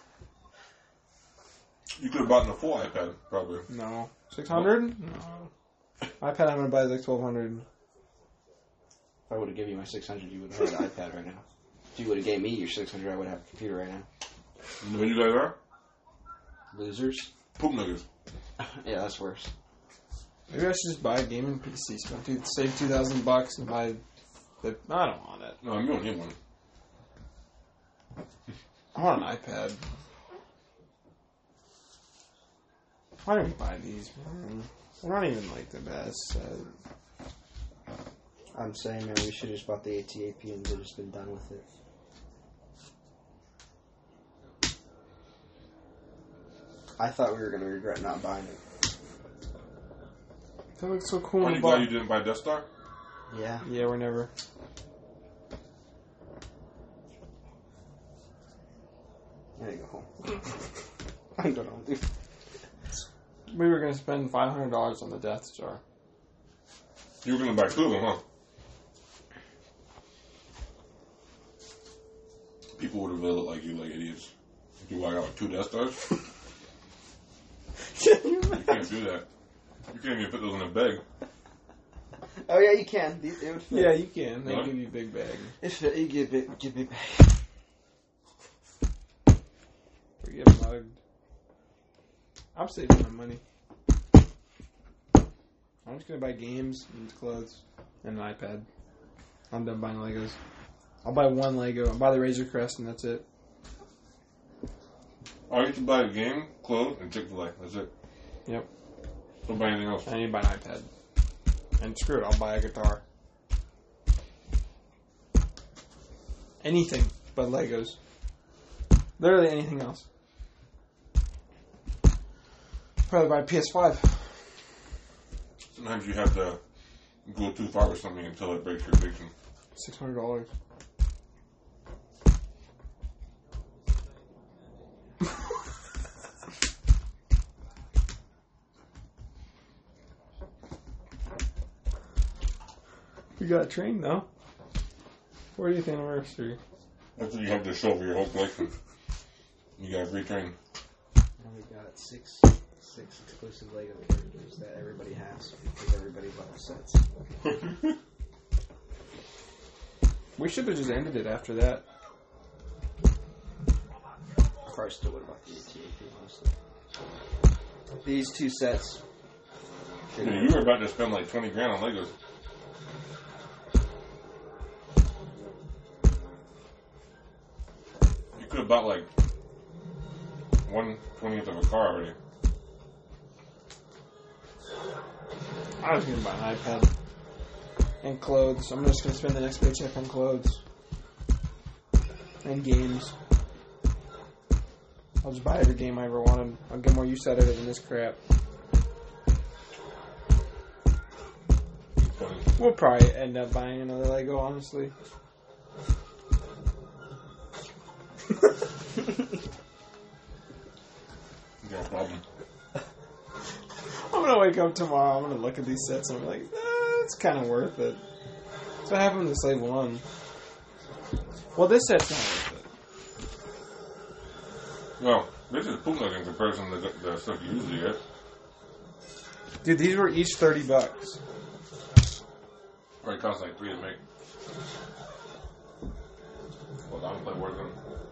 S3: You could have bought a full iPad, probably.
S2: No. 600? No. iPad I'm gonna buy is like 1200.
S1: If I would have given you my 600, you would have had an iPad right now. If you would have gave me your 600, I would have a computer right now.
S3: You know who you guys are?
S1: Losers.
S3: Poop niggas.
S1: Yeah, that's worse.
S2: Maybe I should just buy a gaming PC. Dude, save $2,000 and buy the. I don't want it.
S3: No, you don't need one.
S2: I want an iPad. Why don't we buy these, man? They're not even like the best.
S1: I'm saying, man, we should have just bought the ATAP and just been done with it. I thought we were going to regret not buying it.
S2: That looks so cool.
S3: Are you glad you didn't buy Death Star?
S1: Yeah.
S2: Yeah, we're never.
S1: I need to go home. I'm done, dude.
S2: We were gonna spend $500 on the Death Star.
S3: You were going to buy 2 of them, huh? People would have looked like you like idiots. If you buy out 2 Death Stars, you can't do that. You can't even put those in a bag.
S1: Oh, yeah, you can. It would fit.
S2: Yeah, you can. They
S3: What?
S2: give you a big bag.
S1: It fit. You give it back.
S2: Or you get mugged. I'm saving my money. I'm just gonna buy games and clothes and an iPad. I'm done buying Legos. I'll buy one Lego. I'll buy the Razor Crest and that's it.
S3: All you have to buy a game, clothes, and Chick-fil-A. That's it.
S2: Yep.
S3: Don't buy anything else.
S2: I need to buy an iPad. And screw it, I'll buy a guitar. Anything but Legos. Literally anything else. Probably buy a PS5.
S3: Sometimes you have to go too far with something until it breaks your addiction.
S2: $600. We got a train though. 40th anniversary.
S3: That's what you have to show for your whole collection. You got a free train.
S1: And we got six exclusive Lego characters that everybody has because everybody bought sets.
S2: We should have just ended it after that.
S1: I probably still would have bought the ATAP, honestly. These 2 sets.
S3: Dude, you were about to spend like 20 grand on Legos. You could have bought like 1/20th of a car already.
S2: I was going to buy an iPad. And clothes. I'm just going to spend the next paycheck on clothes. And games. I'll just buy every game I ever wanted. I'll get more use out of it than this crap.
S3: Funny.
S2: We'll probably end up buying another Lego, honestly.
S3: You got a problem.
S2: I'm going to wake up tomorrow. I'm going to look at these sets and I'm like, it's kind of worth it. That's what happened to Slave 1. Well, this set's not worth it.
S3: Well, this is poop nugget in comparison to the stuff you usually get.
S2: Dude, these were each $30.
S3: Probably cost like 3 to make. Well, I don't play Warzone.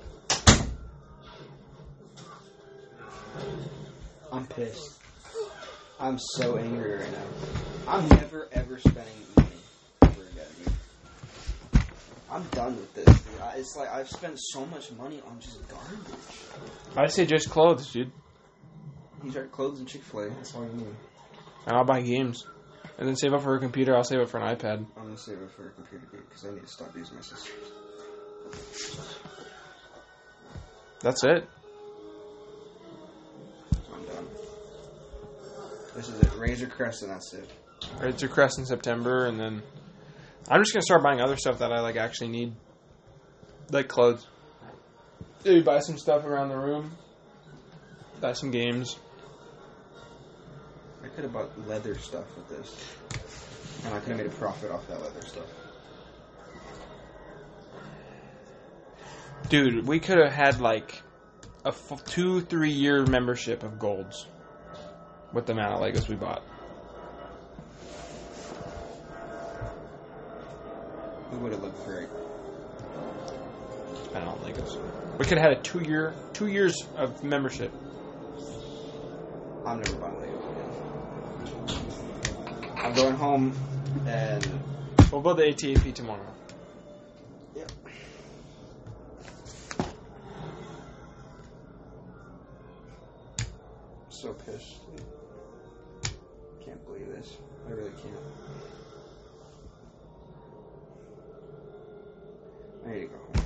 S1: I'm pissed. I'm so angry right now. I'm never ever spending money ever again, dude. I'm done with this, dude. It's like I've spent so much money on just garbage.
S2: I say just clothes, dude.
S1: He's got clothes and Chick-fil-A. That's all you need.
S2: And I'll buy games. And then save up for a computer. I'll save up for an iPad.
S1: I'm going to save it for a computer because I need to stop using my sister's.
S2: That's it.
S1: So I'm done. This is it. Razor Crest and that's it.
S2: Razor Crest in September, and then I'm just gonna start buying other stuff that I like actually need, like clothes. Maybe buy some stuff around the room. Buy some games.
S1: I could have bought leather stuff with this, and I could have made a profit off that leather stuff.
S2: Dude, we could have had like a 2-3 year membership of Golds with the amount of Legos we bought.
S1: It would have looked great.
S2: Spent on Legos. We could have had a 2 years of membership.
S1: I'm never buying Legos again. I'm going home and
S2: We'll build the ATAP tomorrow.
S1: yep. So pissed. Can't believe this. I really can't. I need to go home.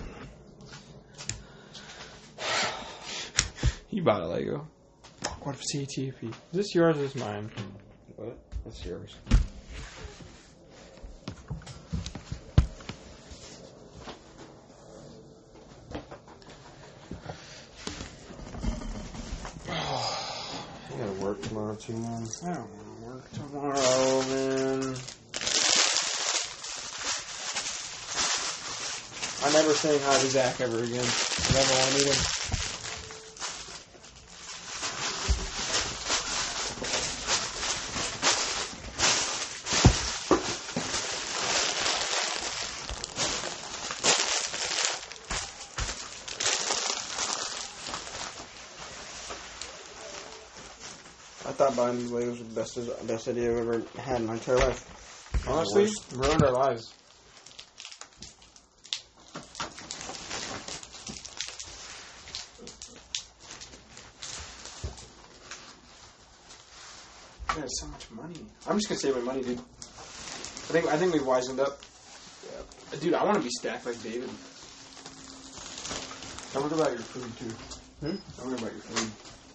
S2: You bought a Lego. What if it's ATAP? Is this yours or is this mine?
S1: What? That's yours. I gotta work tomorrow too, man.
S2: I don't want to work tomorrow, man. I'm never saying hi to Zach ever again. I never want to meet him.
S1: I thought buying these Legos was the best idea I've ever had in my entire life.
S2: Honestly, ruined our lives. There's so much money. I'm just gonna save my money, dude. I think we've wisened up. Yeah. Dude, I want to be stacked like David. I wonder about your food too.
S1: Hmm?
S2: I wonder about your food.